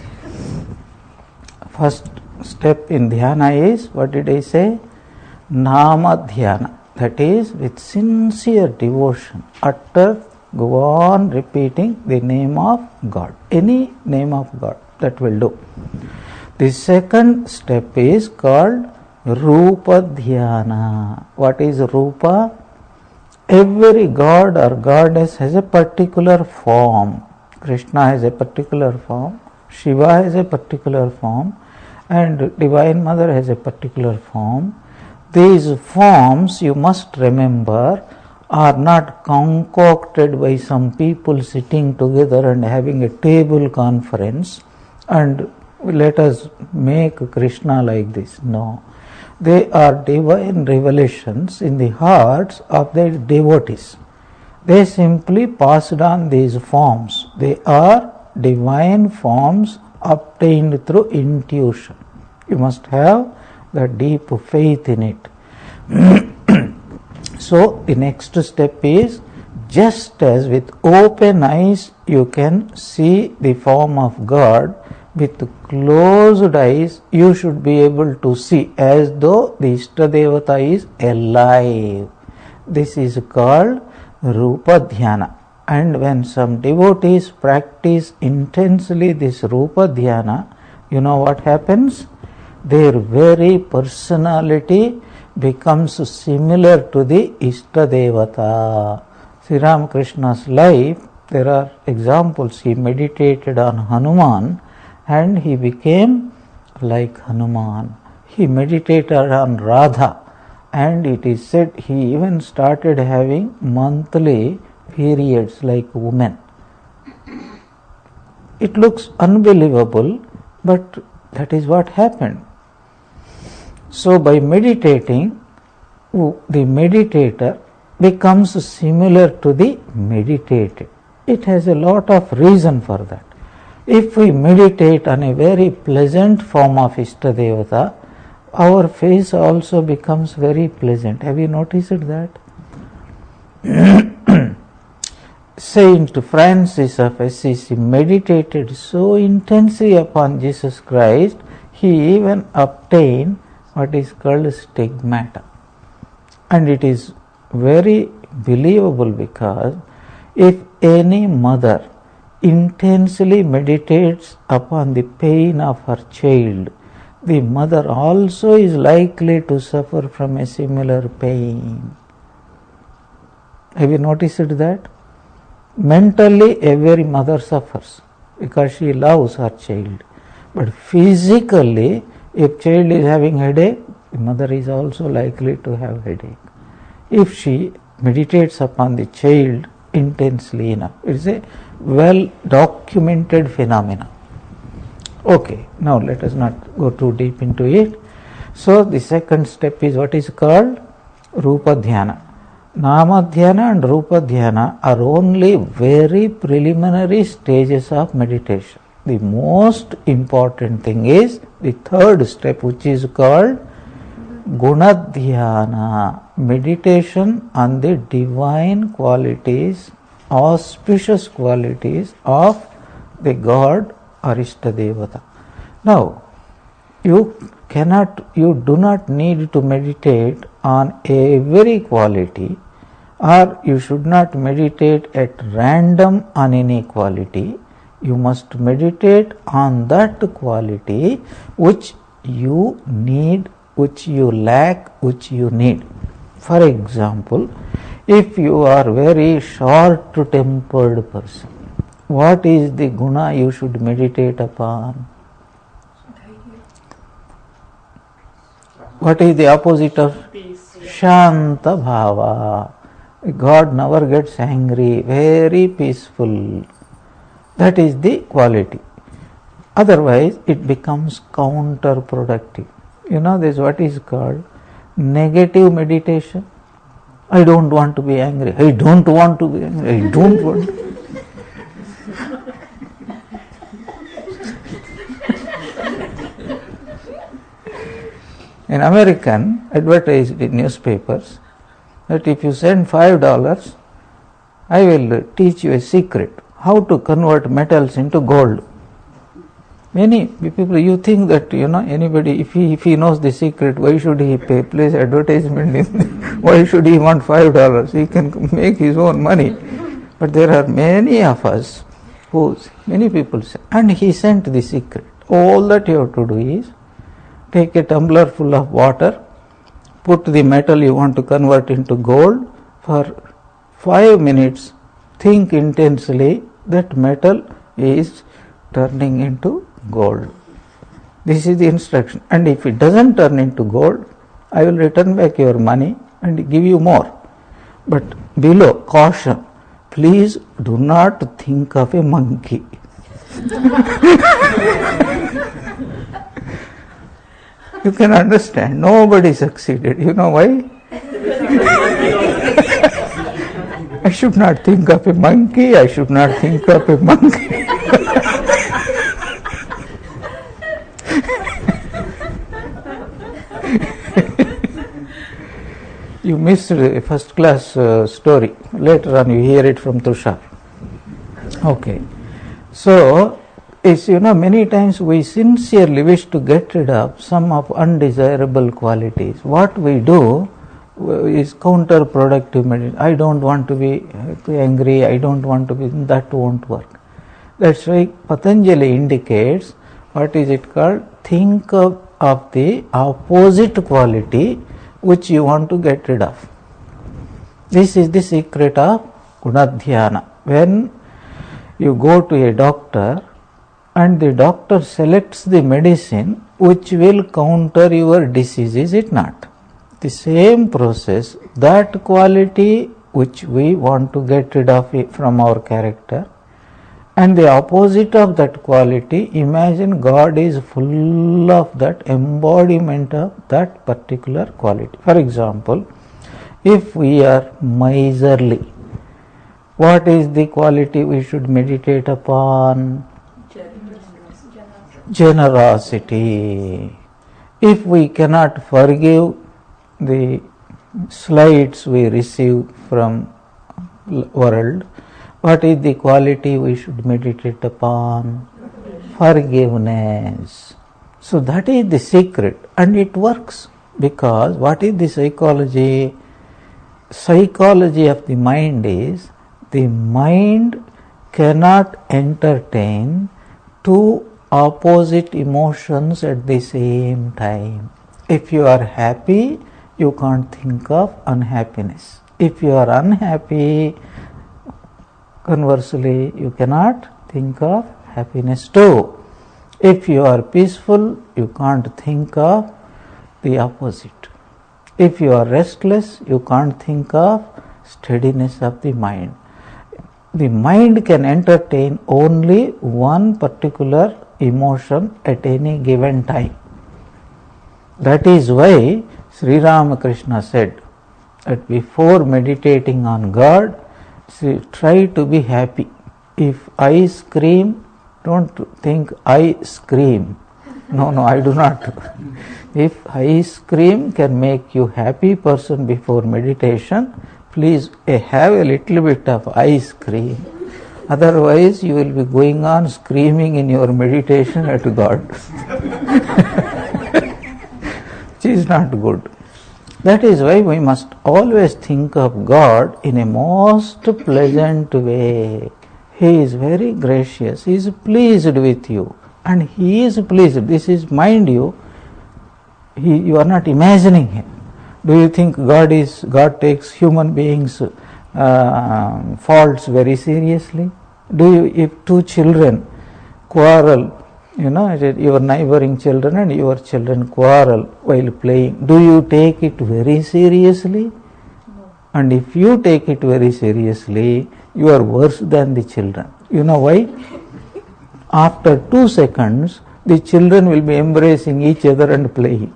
First step in dhyana is, what did I say? Nama dhyana. That is, with sincere devotion, utter, go on repeating the name of God. Any name of God, that will do. The second step is called Rupa dhyana. What is Rupa? Every god or goddess has a particular form. Krishna has a particular form, Shiva has a particular form, and Divine Mother has a particular form. These forms, you must remember, are not concocted by some people sitting together and having a table conference and let us make Krishna like this. No. They are divine revelations in the hearts of their devotees. They simply passed on these forms. They are divine forms obtained through intuition. You must have the deep faith in it. So the next step is, just as with open eyes you can see the form of God, with closed eyes you should be able to see as though the Ishtadevata is alive. This is called Rupa Dhyana. And when some devotees practice intensely this Rupa Dhyana, you know what happens? Their very personality becomes similar to the Ishtadevata. Sri Ramakrishna's life, there are examples. He meditated on Hanuman and he became like Hanuman. He meditated on Radha and it is said he even started having monthly periods like women. It looks unbelievable, but that is what happened. So by meditating, the meditator becomes similar to the meditated. It has a lot of reason for that. If we meditate on a very pleasant form of Ishtadevata, our face also becomes very pleasant. Have you noticed that? Saint Francis of Assisi meditated so intensely upon Jesus Christ, he even obtained what is called stigmata. And it is very believable because if any mother intensely meditates upon the pain of her child, the mother also is likely to suffer from a similar pain. Have you noticed that? Mentally, every mother suffers because she loves her child. But physically, if child is having headache, the mother is also likely to have headache. If she meditates upon the child intensely enough, it is a well documented phenomena. Okay, now let us not go too deep into it. So the second step is what is called Rupa Dhyana. Namadhyana and Rupa Dhyana are only very preliminary stages of meditation. The most important thing is the third step, which is called Gunadhyana, meditation on the divine qualities, auspicious qualities of the God or Ishtadevata. Now, you cannot, you do not need to meditate on every quality, or you should not meditate at random on any quality. You must meditate on that quality which you need, which you lack, which you need. For example, if you are very short-tempered person, what is the guna you should meditate upon? What is the opposite of peace? Shanta bhava. God never gets angry, very peaceful. That is the quality. Otherwise, it becomes counterproductive. You know, this is what is called negative meditation. I don't want to be angry. I don't want to be angry. I don't want to. In American, advertised in newspapers that if you send five dollars, I will teach you a secret, how to convert metals into gold. Many people, you think that, you know, anybody, if he, if he knows the secret, why should he pay, place advertisement in, why should he want five dollars? He can make his own money. But there are many of us who, many people say, and he sent the secret. All that you have to do is, take a tumbler full of water, put the metal you want to convert into gold, for five minutes, think intensely, that metal is turning into gold. This is the instruction. And if it doesn't turn into gold, I will return back your money and give you more. But below, caution, please do not think of a monkey. You can understand, nobody succeeded. You know why? I should not think of a monkey, I should not think of a monkey. You missed a first class uh, story. Later on you hear it from Tushar. Okay. So, is, you know, many times we sincerely wish to get rid of some of undesirable qualities. What we do is counterproductive meditation. I don't want to be angry, I don't want to be, that won't work. That's why Patanjali indicates, what is it called? Think of, of the opposite quality which you want to get rid of. This is the secret of Gunadhyana. When you go to a doctor, and the doctor selects the medicine which will counter your disease, is it not? The same process, that quality which we want to get rid of from our character, and the opposite of that quality, imagine God is full of that embodiment of that particular quality. For example, if we are miserly, what is the quality we should meditate upon? Generosity. If we cannot forgive the slights we receive from world, what is the quality we should meditate upon? Forgiveness. So that is the secret, and it works, because what is the psychology? Psychology of the mind is, the mind cannot entertain two opposite emotions at the same time. If you are happy, you can't think of unhappiness. If you are unhappy, conversely, you cannot think of happiness too. If you are peaceful, you can't think of the opposite. If you are restless, you can't think of steadiness of the mind. The mind can entertain only one particular emotion at any given time. That is why Sri Ramakrishna said, that before meditating on God, see, try to be happy. If I scream, don't think I scream. No, no, I do not. If I scream can make you happy person before meditation, please uh, have a little bit of I scream. Otherwise, you will be going on screaming in your meditation at God, which is not good. That is why we must always think of God in a most pleasant way. He is very gracious. He is pleased with you. And He is pleased. This is, mind you, he, you are not imagining Him. Do you think God is God takes human beings' uh, faults very seriously? Do you, if two children quarrel, you know, your neighboring children and your children quarrel while playing, do you take it very seriously? No. And if you take it very seriously, you are worse than the children. You know why? After two seconds, the children will be embracing each other and playing.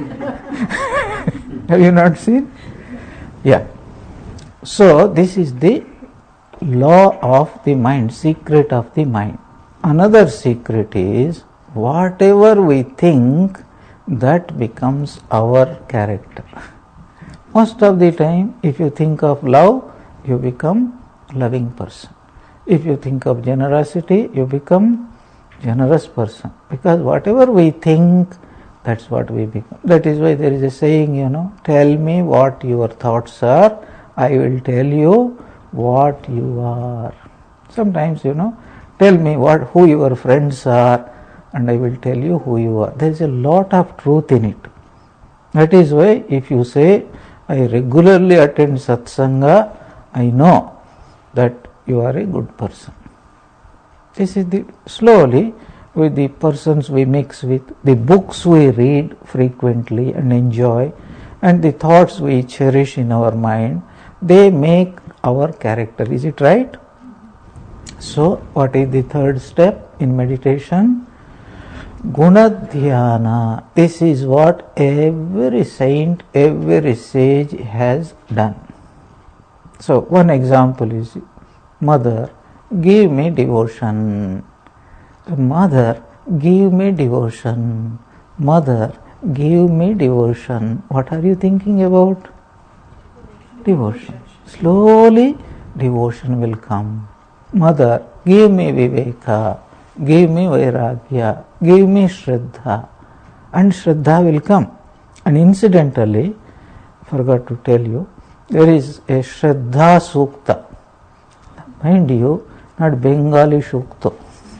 Have you not seen? Yeah. So, this is the law of the mind, secret of the mind. Another secret is, whatever we think, that becomes our character. Most of the time, if you think of love, you become a loving person. If you think of generosity, you become generous person. Because whatever we think, that's what we become. That is why there is a saying, you know, tell me what your thoughts are, I will tell you what you are. Sometimes, you know, tell me what who your friends are, and I will tell you who you are. There is a lot of truth in it. That is why if you say, I regularly attend satsanga, I know that you are a good person. This is the, slowly, with the persons we mix with, the books we read frequently and enjoy, and the thoughts we cherish in our mind, they make our character. Is it right? So, what is the third step in meditation? Gunadhyana. This is what every saint, every sage has done. So, one example is, Mother, give me devotion. Mother, give me devotion. Mother, give me devotion. What are you thinking about? Devotion. Slowly, devotion will come. Mother, give me viveka, give me vairagya, give me shraddha, and shraddha will come. And incidentally, forgot to tell you, there is a shraddha sukta. Mind you, not Bengali sukta.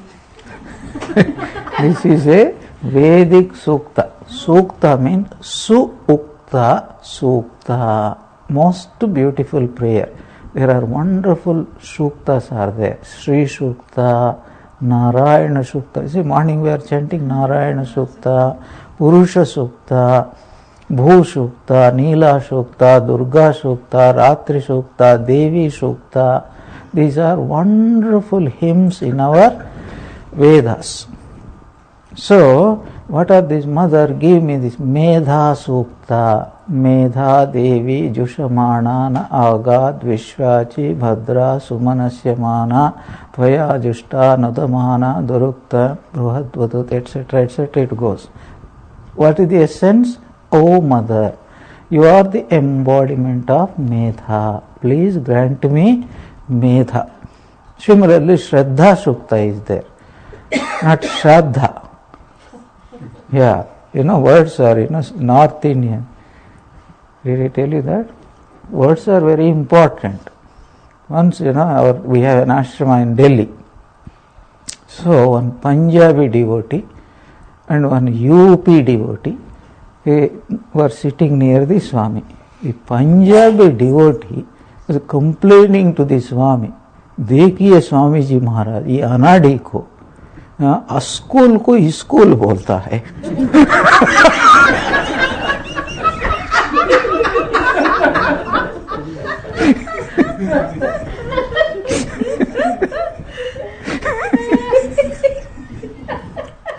This is a Vedic sukta. Sukta means su-ukta sukta. Most beautiful prayer. There are wonderful suktas are there. Sri Sukta, Narayana Sukta. See, morning we are chanting Narayana Sukta, Purusha Sukta, Bhu Sukta, Neela Sukta, Durga Sukta, Ratri Sukta, Devi Sukta. These are wonderful hymns in our Vedas. So, what are these? Mother, give me this Medha Sukta. Medha Devi Jushamana Na Agad Vishwachi Bhadra Sumanasya Mana Tvaya Jushta Nadamana Durukta Bruhadvadut, et cetera, et cetera. It goes. What is the essence? O Mother, you are the embodiment of Medha. Please grant me Medha. Similarly, Shraddha Sukta is there, not Shraddha. Yeah, you know, words are, you know, North Indian. Did I tell you that? Words are very important. Once, you know, our, we have an ashrama in Delhi. So, one Punjabi devotee and one U P devotee, they were sitting near the Swami. The Punjabi devotee was complaining to the Swami, देखिए स्वामी जी महाराज, ये अनाड़ी को school को school बोलता है.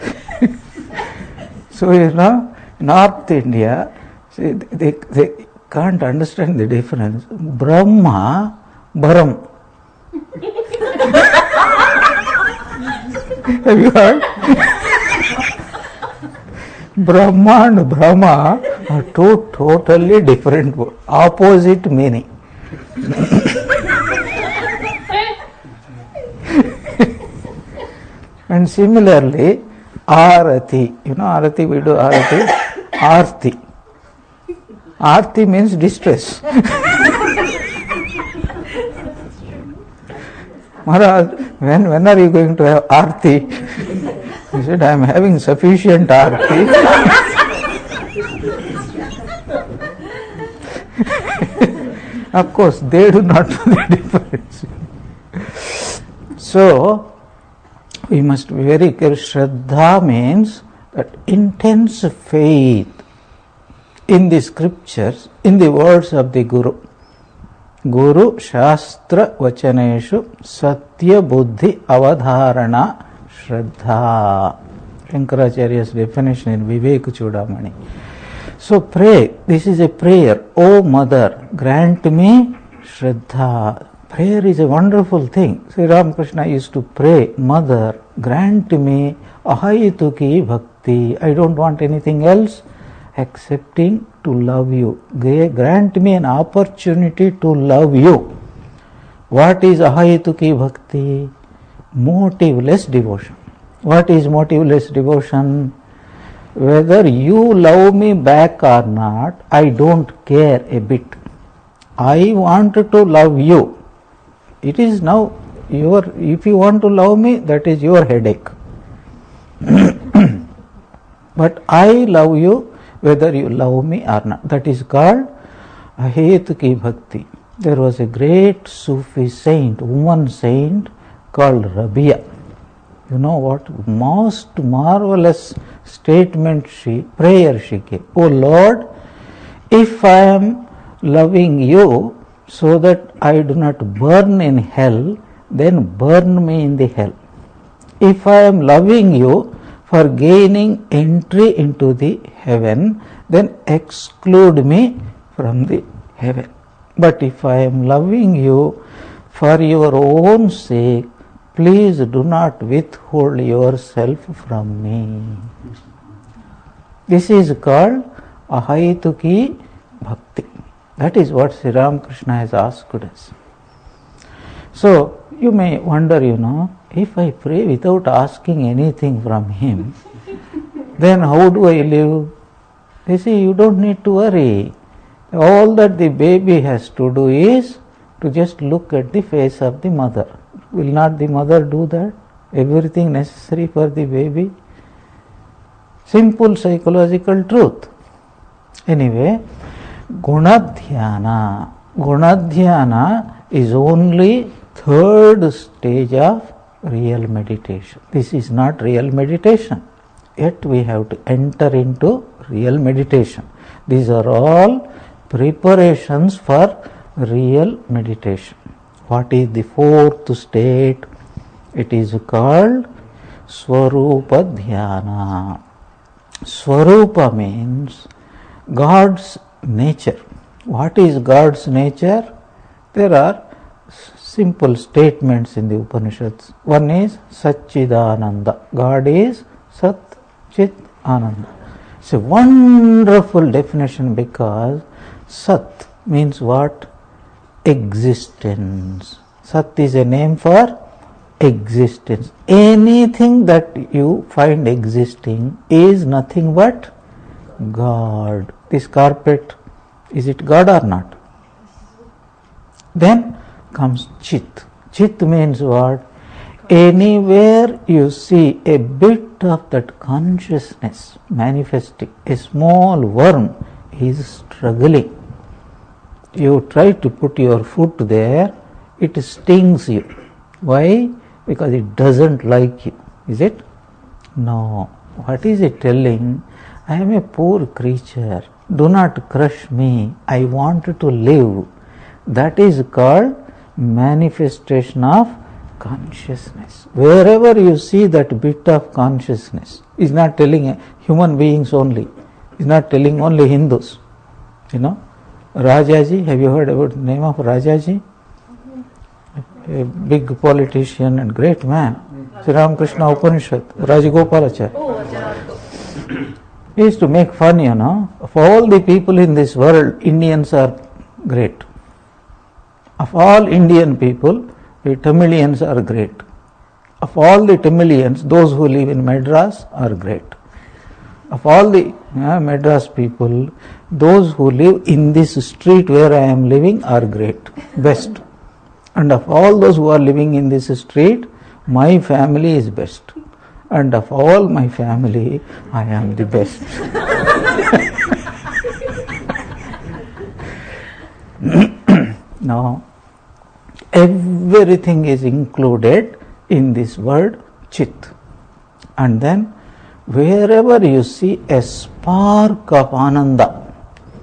So, you know, North India, see, they, they can't understand the difference. Brahma, Bharam. Have you heard? Brahma and Brahma are two totally different words, opposite meaning. And similarly, Arati, you know Arati, we do Arati, Arti. Arti means distress. Maharaj, when, when are you going to have Arti? He said, I am having sufficient Arti. Of course, they do not know the difference. So, we must be very careful. Shraddha means that intense faith in the scriptures, in the words of the Guru. Guru Shastra Vachaneshu Satya Buddhi Avadharana Shraddha. Shankaracharya's definition in Vivek Chudamani. So pray, this is a prayer. O Mother, grant me Shraddha. Prayer is a wonderful thing. Sri Ramakrishna used to pray, Mother, grant me Ahayituki Bhakti. I don't want anything else excepting to love you. Grant me an opportunity to love you. What is Ahayituki Bhakti? Motiveless devotion. What is motiveless devotion? Whether you love me back or not, I don't care a bit. I want to love you. It is now your, if you want to love me, that is your headache. But I love you whether you love me or not. That is called Ahayituki Bhakti. There was a great Sufi saint, woman saint called Rabia. You know what most marvelous statement she, prayer she gave. Oh Lord, if I am loving you so that I do not burn in hell, then burn me in the hell. If I am loving you for gaining entry into the heaven, then exclude me from the heaven. But if I am loving you for your own sake, please do not withhold yourself from me. This is called Ahayituki Bhakti. That is what Sri Ramakrishna has asked us. So, you may wonder, you know, if I pray without asking anything from him, then how do I live? They say, you don't need to worry. All that the baby has to do is to just look at the face of the mother. Will not the mother do that? Everything necessary for the baby? Simple psychological truth. Anyway, Gunadhyana. Gunadhyana is only third stage of real meditation. This is not real meditation. Yet we have to enter into real meditation. These are all preparations for real meditation. What is the fourth state? It is called Swarupa Dhyana. Swarupa means God's nature. What is God's nature? There are simple statements in the Upanishads. One is Satchidananda. God is Sat Chit Ananda. It's a wonderful definition because Sat means what? Existence. Sat is a name for existence. Anything that you find existing is nothing but God. This carpet, is it God or not? Then comes Chit. Chit means what? Anywhere you see a bit of that consciousness manifesting, a small worm is struggling. You try to put your foot there, it stings you. Why? Because it doesn't like you. Is it? No. What is it telling? I am a poor creature. Do not crush me. I want to live. That is called manifestation of consciousness. Wherever you see that bit of consciousness, is not telling human beings only, is not telling only Hindus. You know, Rajaji, have you heard about the name of Rajaji? A big politician and great man. Sri Ramakrishna Upanishad, Rajagopalacharya. He used to make fun, you know. Of all the people in this world, Indians are great. Of all Indian people, the Tamilians are great. Of all the Tamilians, those who live in Madras are great. Of all the uh, Madras people, those who live in this street where I am living are great, best. And of all those who are living in this street, my family is best. And of all my family, I am the best. Now, everything is included in this word chit. And then, wherever you see a spark of ananda,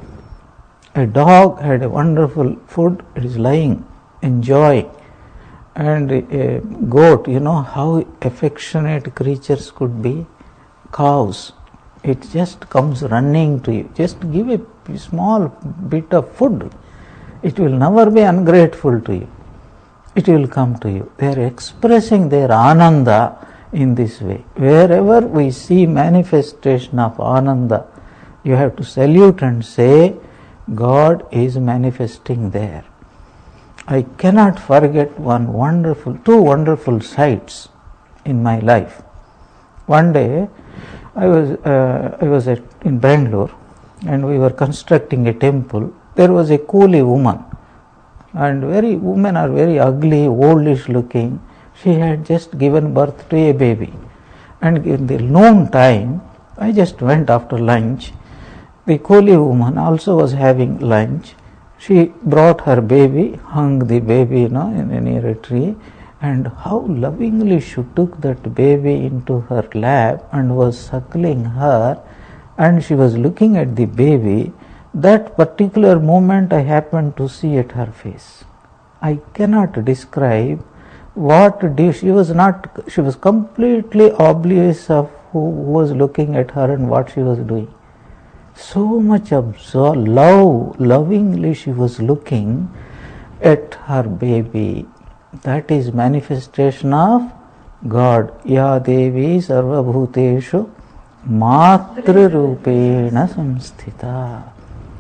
a dog had a wonderful food, it is lying, enjoying. And a goat, you know how affectionate creatures could be? Cows, it just comes running to you. Just give a small bit of food. It will never be ungrateful to you. It will come to you. They are expressing their ananda in this way. Wherever we see manifestation of ananda, you have to salute and say, God is manifesting there. I cannot forget one wonderful, two wonderful sights in my life. One day, I was uh, I was at, in Bangalore, and we were constructing a temple. There was a coolie woman, and very women are very ugly, oldish looking. She had just given birth to a baby, and in the noon time, I just went after lunch. The coolie woman also was having lunch. She brought her baby, hung the baby, you know, in, near a tree, and how lovingly she took that baby into her lap and was suckling her, and she was looking at the baby. That particular moment I happened to see at her face. I cannot describe what did she was not, she was completely oblivious of who was looking at her and what she was doing. So much absorbed, love, lovingly she was looking at her baby. That is manifestation of God. Ya Devi Sarva Bhuteshu Matra Rupena Samsthita.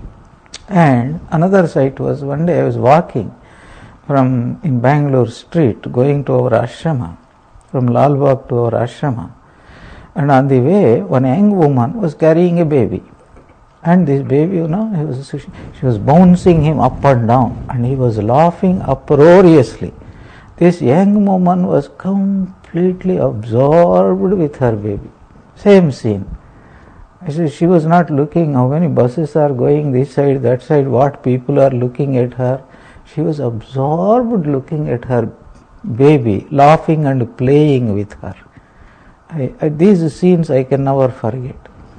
And another sight was, one day I was walking from in Bangalore street going to our ashrama, from Lal Bagh to our ashrama. And on the way, one young woman was carrying a baby. And this baby, you know, he was, she was bouncing him up and down, and he was laughing uproariously. This young woman was completely absorbed with her baby. Same scene. I said, she was not looking how many buses are going this side, that side, what people are looking at her. She was absorbed looking at her baby, laughing and playing with her. I, I, these scenes I can never forget.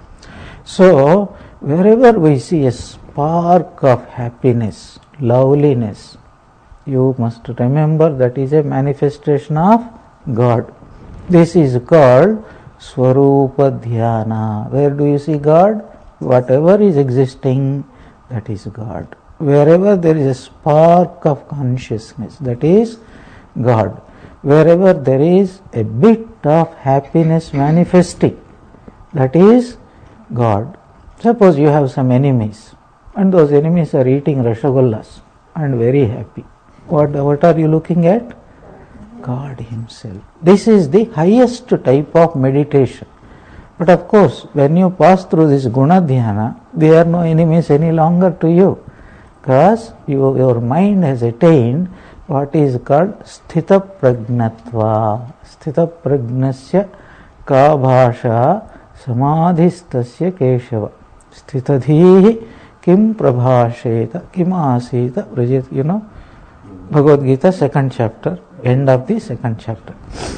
So, wherever we see a spark of happiness, loveliness, you must remember that is a manifestation of God. This is called Swarupa Dhyana. Where do you see God? Whatever is existing, that is God. Wherever there is a spark of consciousness, that is God. Wherever there is a bit of happiness manifesting, that is God. Suppose you have some enemies, and those enemies are eating rasagollas and very happy. What, what are you looking at? God Himself. This is the highest type of meditation. But of course, when you pass through this Guna Dhyana, there are no enemies any longer to you, because you, your mind has attained what is called Sthita Pragnatva. Sthita Pragnasya ka bhasha samadhistasya keshava. Sthitadhihi kim prabhasheta kim asita vrajit. You know, Bhagavad Gita, second chapter, end of the second chapter.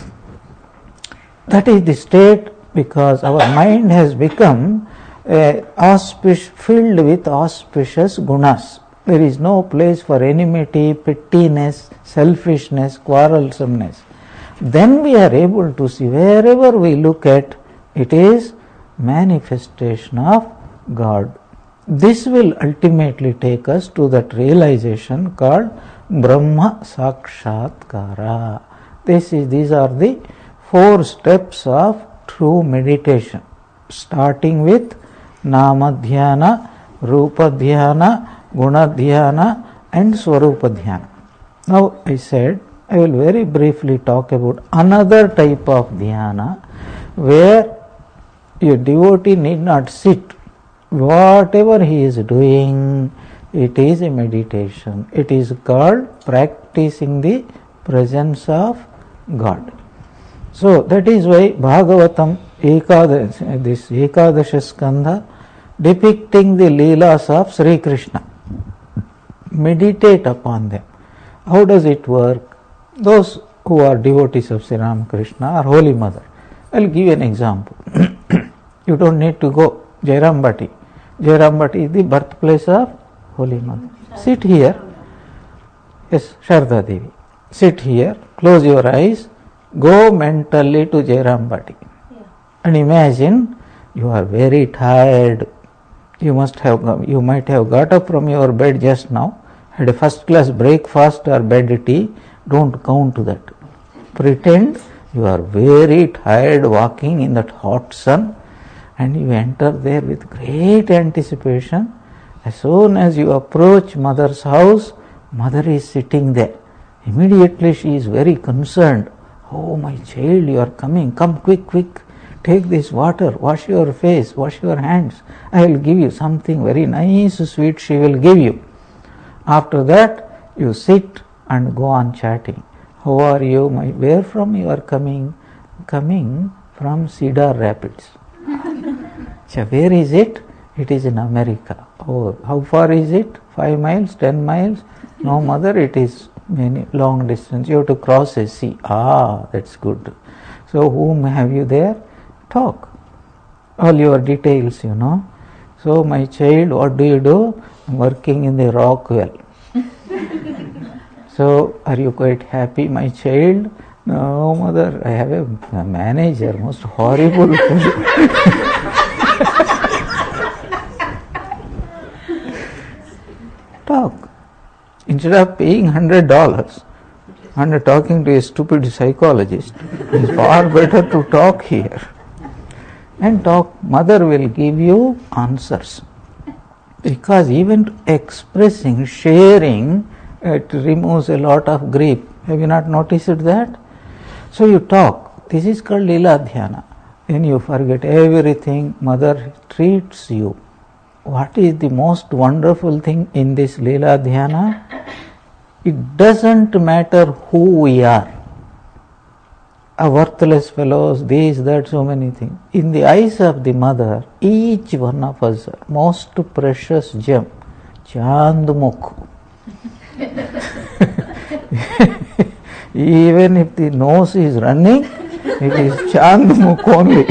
That is the state, because our mind has become uh, auspic- filled with auspicious gunas. There is no place for enmity, pettiness, selfishness, quarrelsomeness. Then we are able to see, wherever we look at, it is manifestation of God. This will ultimately take us to that realization called Brahma Sakshatkara. This is, these are the four steps of true meditation, starting with Nama Dhyana, Rupa Dhyana, Guna Dhyana and Swarupa Dhyana. Now I said I will very briefly talk about another type of dhyana where a devotee need not sit. Whatever he is doing, it is a meditation. It is called practicing the presence of God. So that is why Bhagavatam, Ekadash, this Ekadasha Skandha, depicting the Leelas of Sri Krishna. Meditate upon them. How does it work? Those who are devotees of Sri Ramakrishna or Holy Mother. I will give you an example. You don't need to go Jairambati. Jairambati is the birthplace of Holy Mother. Sit here. Yes, Sharda Devi. Sit here, close your eyes, go mentally to Jairambati. Yeah. And imagine you are very tired. You must have, you might have got up from your bed just now, had a first class breakfast or bed tea. Don't count that. Pretend you are very tired walking in that hot sun, and you enter there with great anticipation. As soon as you approach mother's house, mother is sitting there. Immediately she is very concerned. Oh, my child, you are coming. Come quick, quick. Take this water. Wash your face. Wash your hands. I will give you something very nice, sweet she will give you. After that, you sit and go on chatting. How are you? My, where from you are coming? Coming from Cedar Rapids. So where is it? It is in America. Oh, how far is it? Five miles? Ten miles? No, mother, it is many long distance. You have to cross a sea. Ah, that's good. So whom have you there? Talk. All your details, you know. So my child, what do you do? I'm working in the rock well. So are you quite happy, my child? No, mother, I have a, a manager, most horrible. Talk. Instead of paying one hundred dollars and talking to a stupid psychologist, it is far better to talk here. And talk, mother will give you answers. Because even expressing, sharing, it removes a lot of grief. Have you not noticed that? So you talk. This is called Lila Dhyana. Then you forget everything. Mother treats you. What is the most wonderful thing in this Lila Dhyana? It doesn't matter who we are. A worthless fellows, this, that, so many things. In the eyes of the mother, each one of us, most precious gem, Chandmukh. Even if the nose is running, it is Chandmukh only.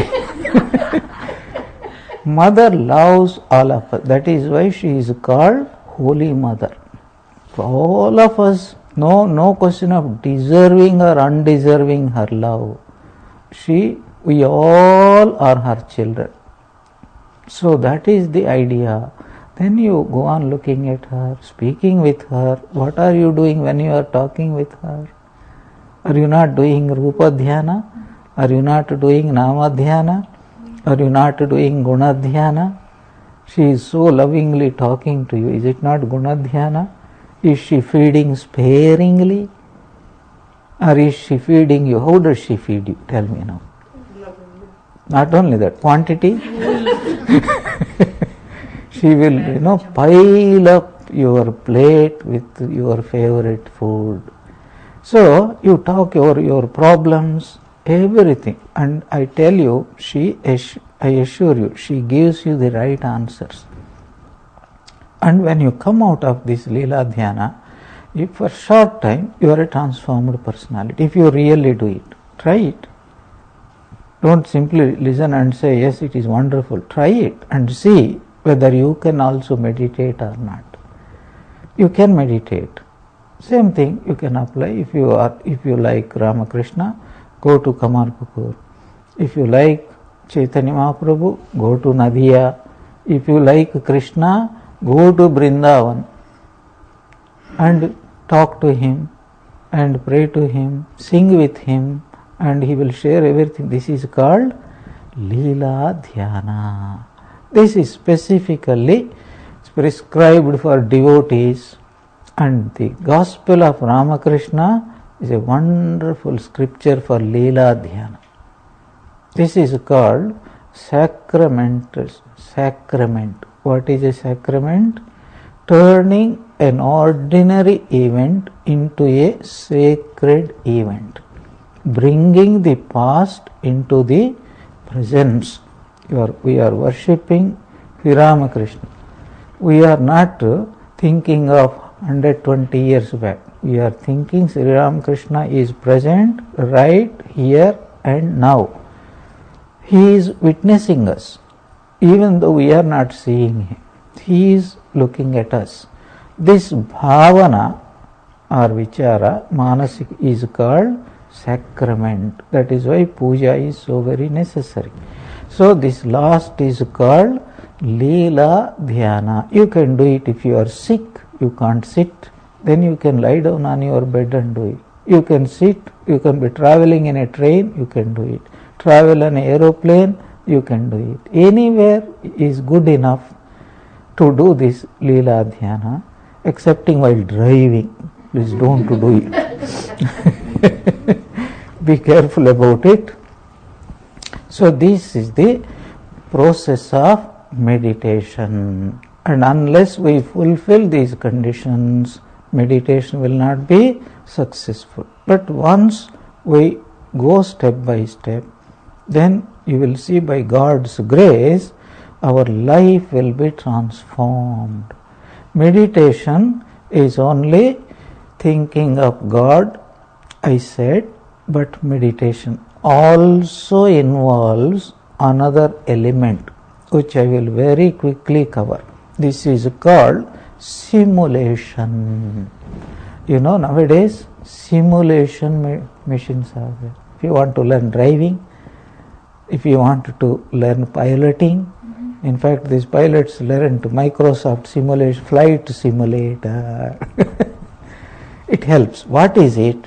Mother loves all of us. That is why she is called Holy Mother. For all of us, no, no question of deserving or undeserving her love. She, we all are her children. So that is the idea. Then you go on looking at her, speaking with her. What are you doing when you are talking with her? Are you not doing Rupa Dhyana? Are you not doing Nama Dhyana? Are you not doing Guna Dhyana? She is so lovingly talking to you. Is it not Guna Dhyana? Is she feeding sparingly? Or is she feeding you? How does she feed you? Tell me now. Not only that, quantity. She will, you know, pile up your plate with your favorite food. So you talk your, your problems, everything. And I tell you, she, I assure you, she gives you the right answers. And when you come out of this Lila Dhyana, if for a short time you are a transformed personality, if you really do it, try it. Don't simply listen and say, yes, it is wonderful. Try it and see whether you can also meditate or not. You can meditate. Same thing you can apply if you are, if you like Ramakrishna, go to Kamarpukur. If you like Chaitanya Mahaprabhu, go to Nadia. If you like Krishna, go to Vrindavan and talk to him and pray to him, sing with him, and he will share everything. This is called Leela Dhyana. This is specifically prescribed for devotees, and the Gospel of Ramakrishna is a wonderful scripture for Leela Dhyana. This is called sacrament. Sacrament. What is a sacrament? Turning an ordinary event into a sacred event, bringing the past into the presence. You are, we are worshipping Sri Ramakrishna. We are not uh, thinking of one hundred twenty years back. We are thinking Sri Ramakrishna is present right here and now. He is witnessing us, even though we are not seeing him. He is looking at us. This bhavana or vichara, manasik, is called sacrament. That is why puja is so very necessary. So this last is called Leela Dhyana. You can do it if you are sick, you can't sit, then you can lie down on your bed and do it. You can sit, you can be traveling in a train, you can do it. Travel on an aeroplane, you can do it. Anywhere is good enough to do this Leela Dhyana, excepting while driving. Please don't do it. Be careful about it. So this is the process of meditation, and unless we fulfill these conditions, meditation will not be successful. But once we go step by step, then you will see by God's grace our life will be transformed. Meditation is only thinking of God, I said, but meditation also involves another element which I will very quickly cover. This is called simulation. You know, nowadays simulation ma- machines are there. If you want to learn driving, if you want to learn piloting, mm-hmm. in fact these pilots learn to Microsoft simulation, flight simulator. It helps. What is it?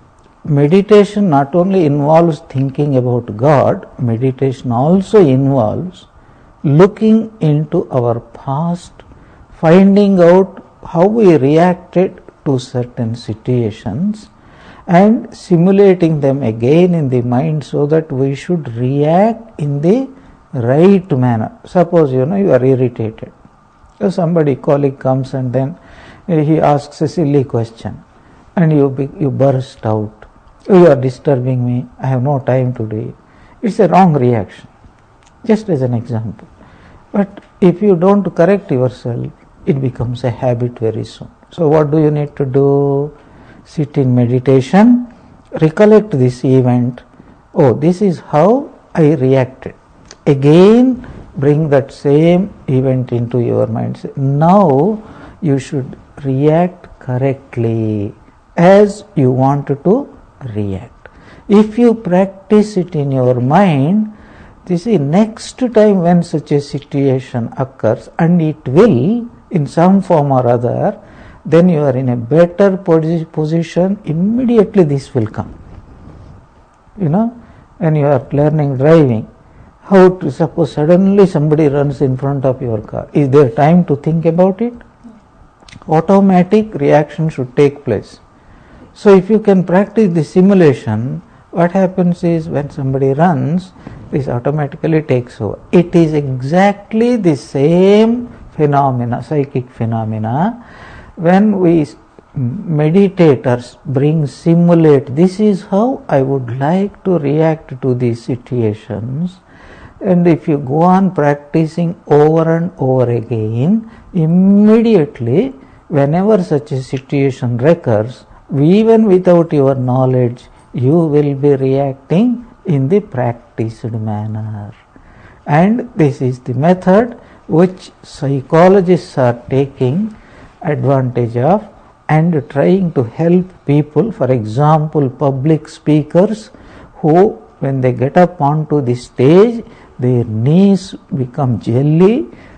Meditation not only involves thinking about God, meditation also involves looking into our past, finding out how we reacted to certain situations and simulating them again in the mind so that we should react in the right manner. Suppose you know you are irritated. So somebody, colleague comes and then he asks a silly question and you be, you burst out. You are disturbing me, I have no time to do it. It's a wrong reaction, just as an example. But if you don't correct yourself, it becomes a habit very soon. So what do you need to do? Sit in meditation, recollect this event. Oh, this is how I reacted. Again, bring that same event into your mind. Now you should react correctly as you wanted to react. If you practice it in your mind, this is next time when such a situation occurs, and it will in some form or other, then you are in a better position. Immediately this will come. You know, when you are learning driving, how to suppose suddenly somebody runs in front of your car. Is there time to think about it? Automatic reaction should take place. So if you can practice the simulation, what happens is when somebody runs, this automatically takes over. It is exactly the same phenomena, psychic phenomena. When we meditators bring simulate, this is how I would like to react to these situations. And if you go on practicing over and over again, immediately whenever such a situation recurs, even without your knowledge, you will be reacting in the practiced manner. And this is the method which psychologists are taking advantage of and trying to help people. For example, public speakers who, when they get up onto the stage, their knees become jelly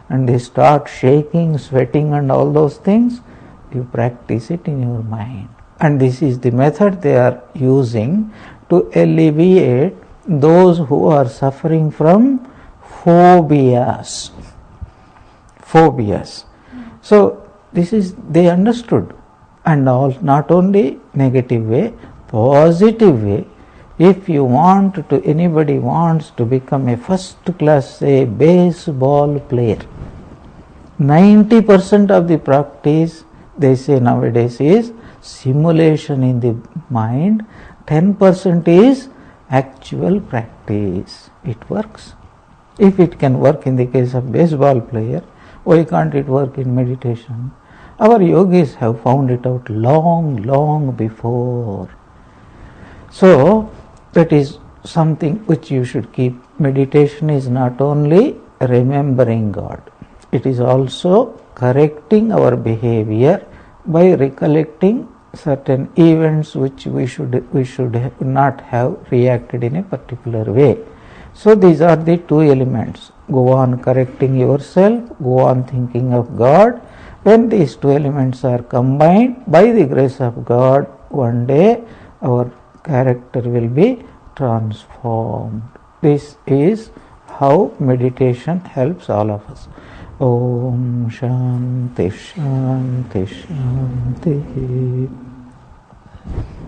and they start shaking, sweating and all those things, you practice it in your mind. And this is the method they are using to alleviate those who are suffering from phobias. Phobias. So this is, they understood, and all, not only negative way, positive way. If you want to, anybody wants to become a first class, say, baseball player, ninety percent of the practice, they say nowadays, is simulation in the mind, ten percent is actual practice. It works. If it can work in the case of baseball player, why can't it work in meditation? Our yogis have found it out long, long before. So, that is something which you should keep. Meditation is not only remembering God, it is also correcting our behavior by recollecting certain events which we should we should have not have reacted in a particular way. So these are the two elements. Go on correcting yourself, go on thinking of God. When these two elements are combined, by the grace of God, one day our character will be transformed. This is how meditation helps all of us. Om Shanti Shanti Shanti.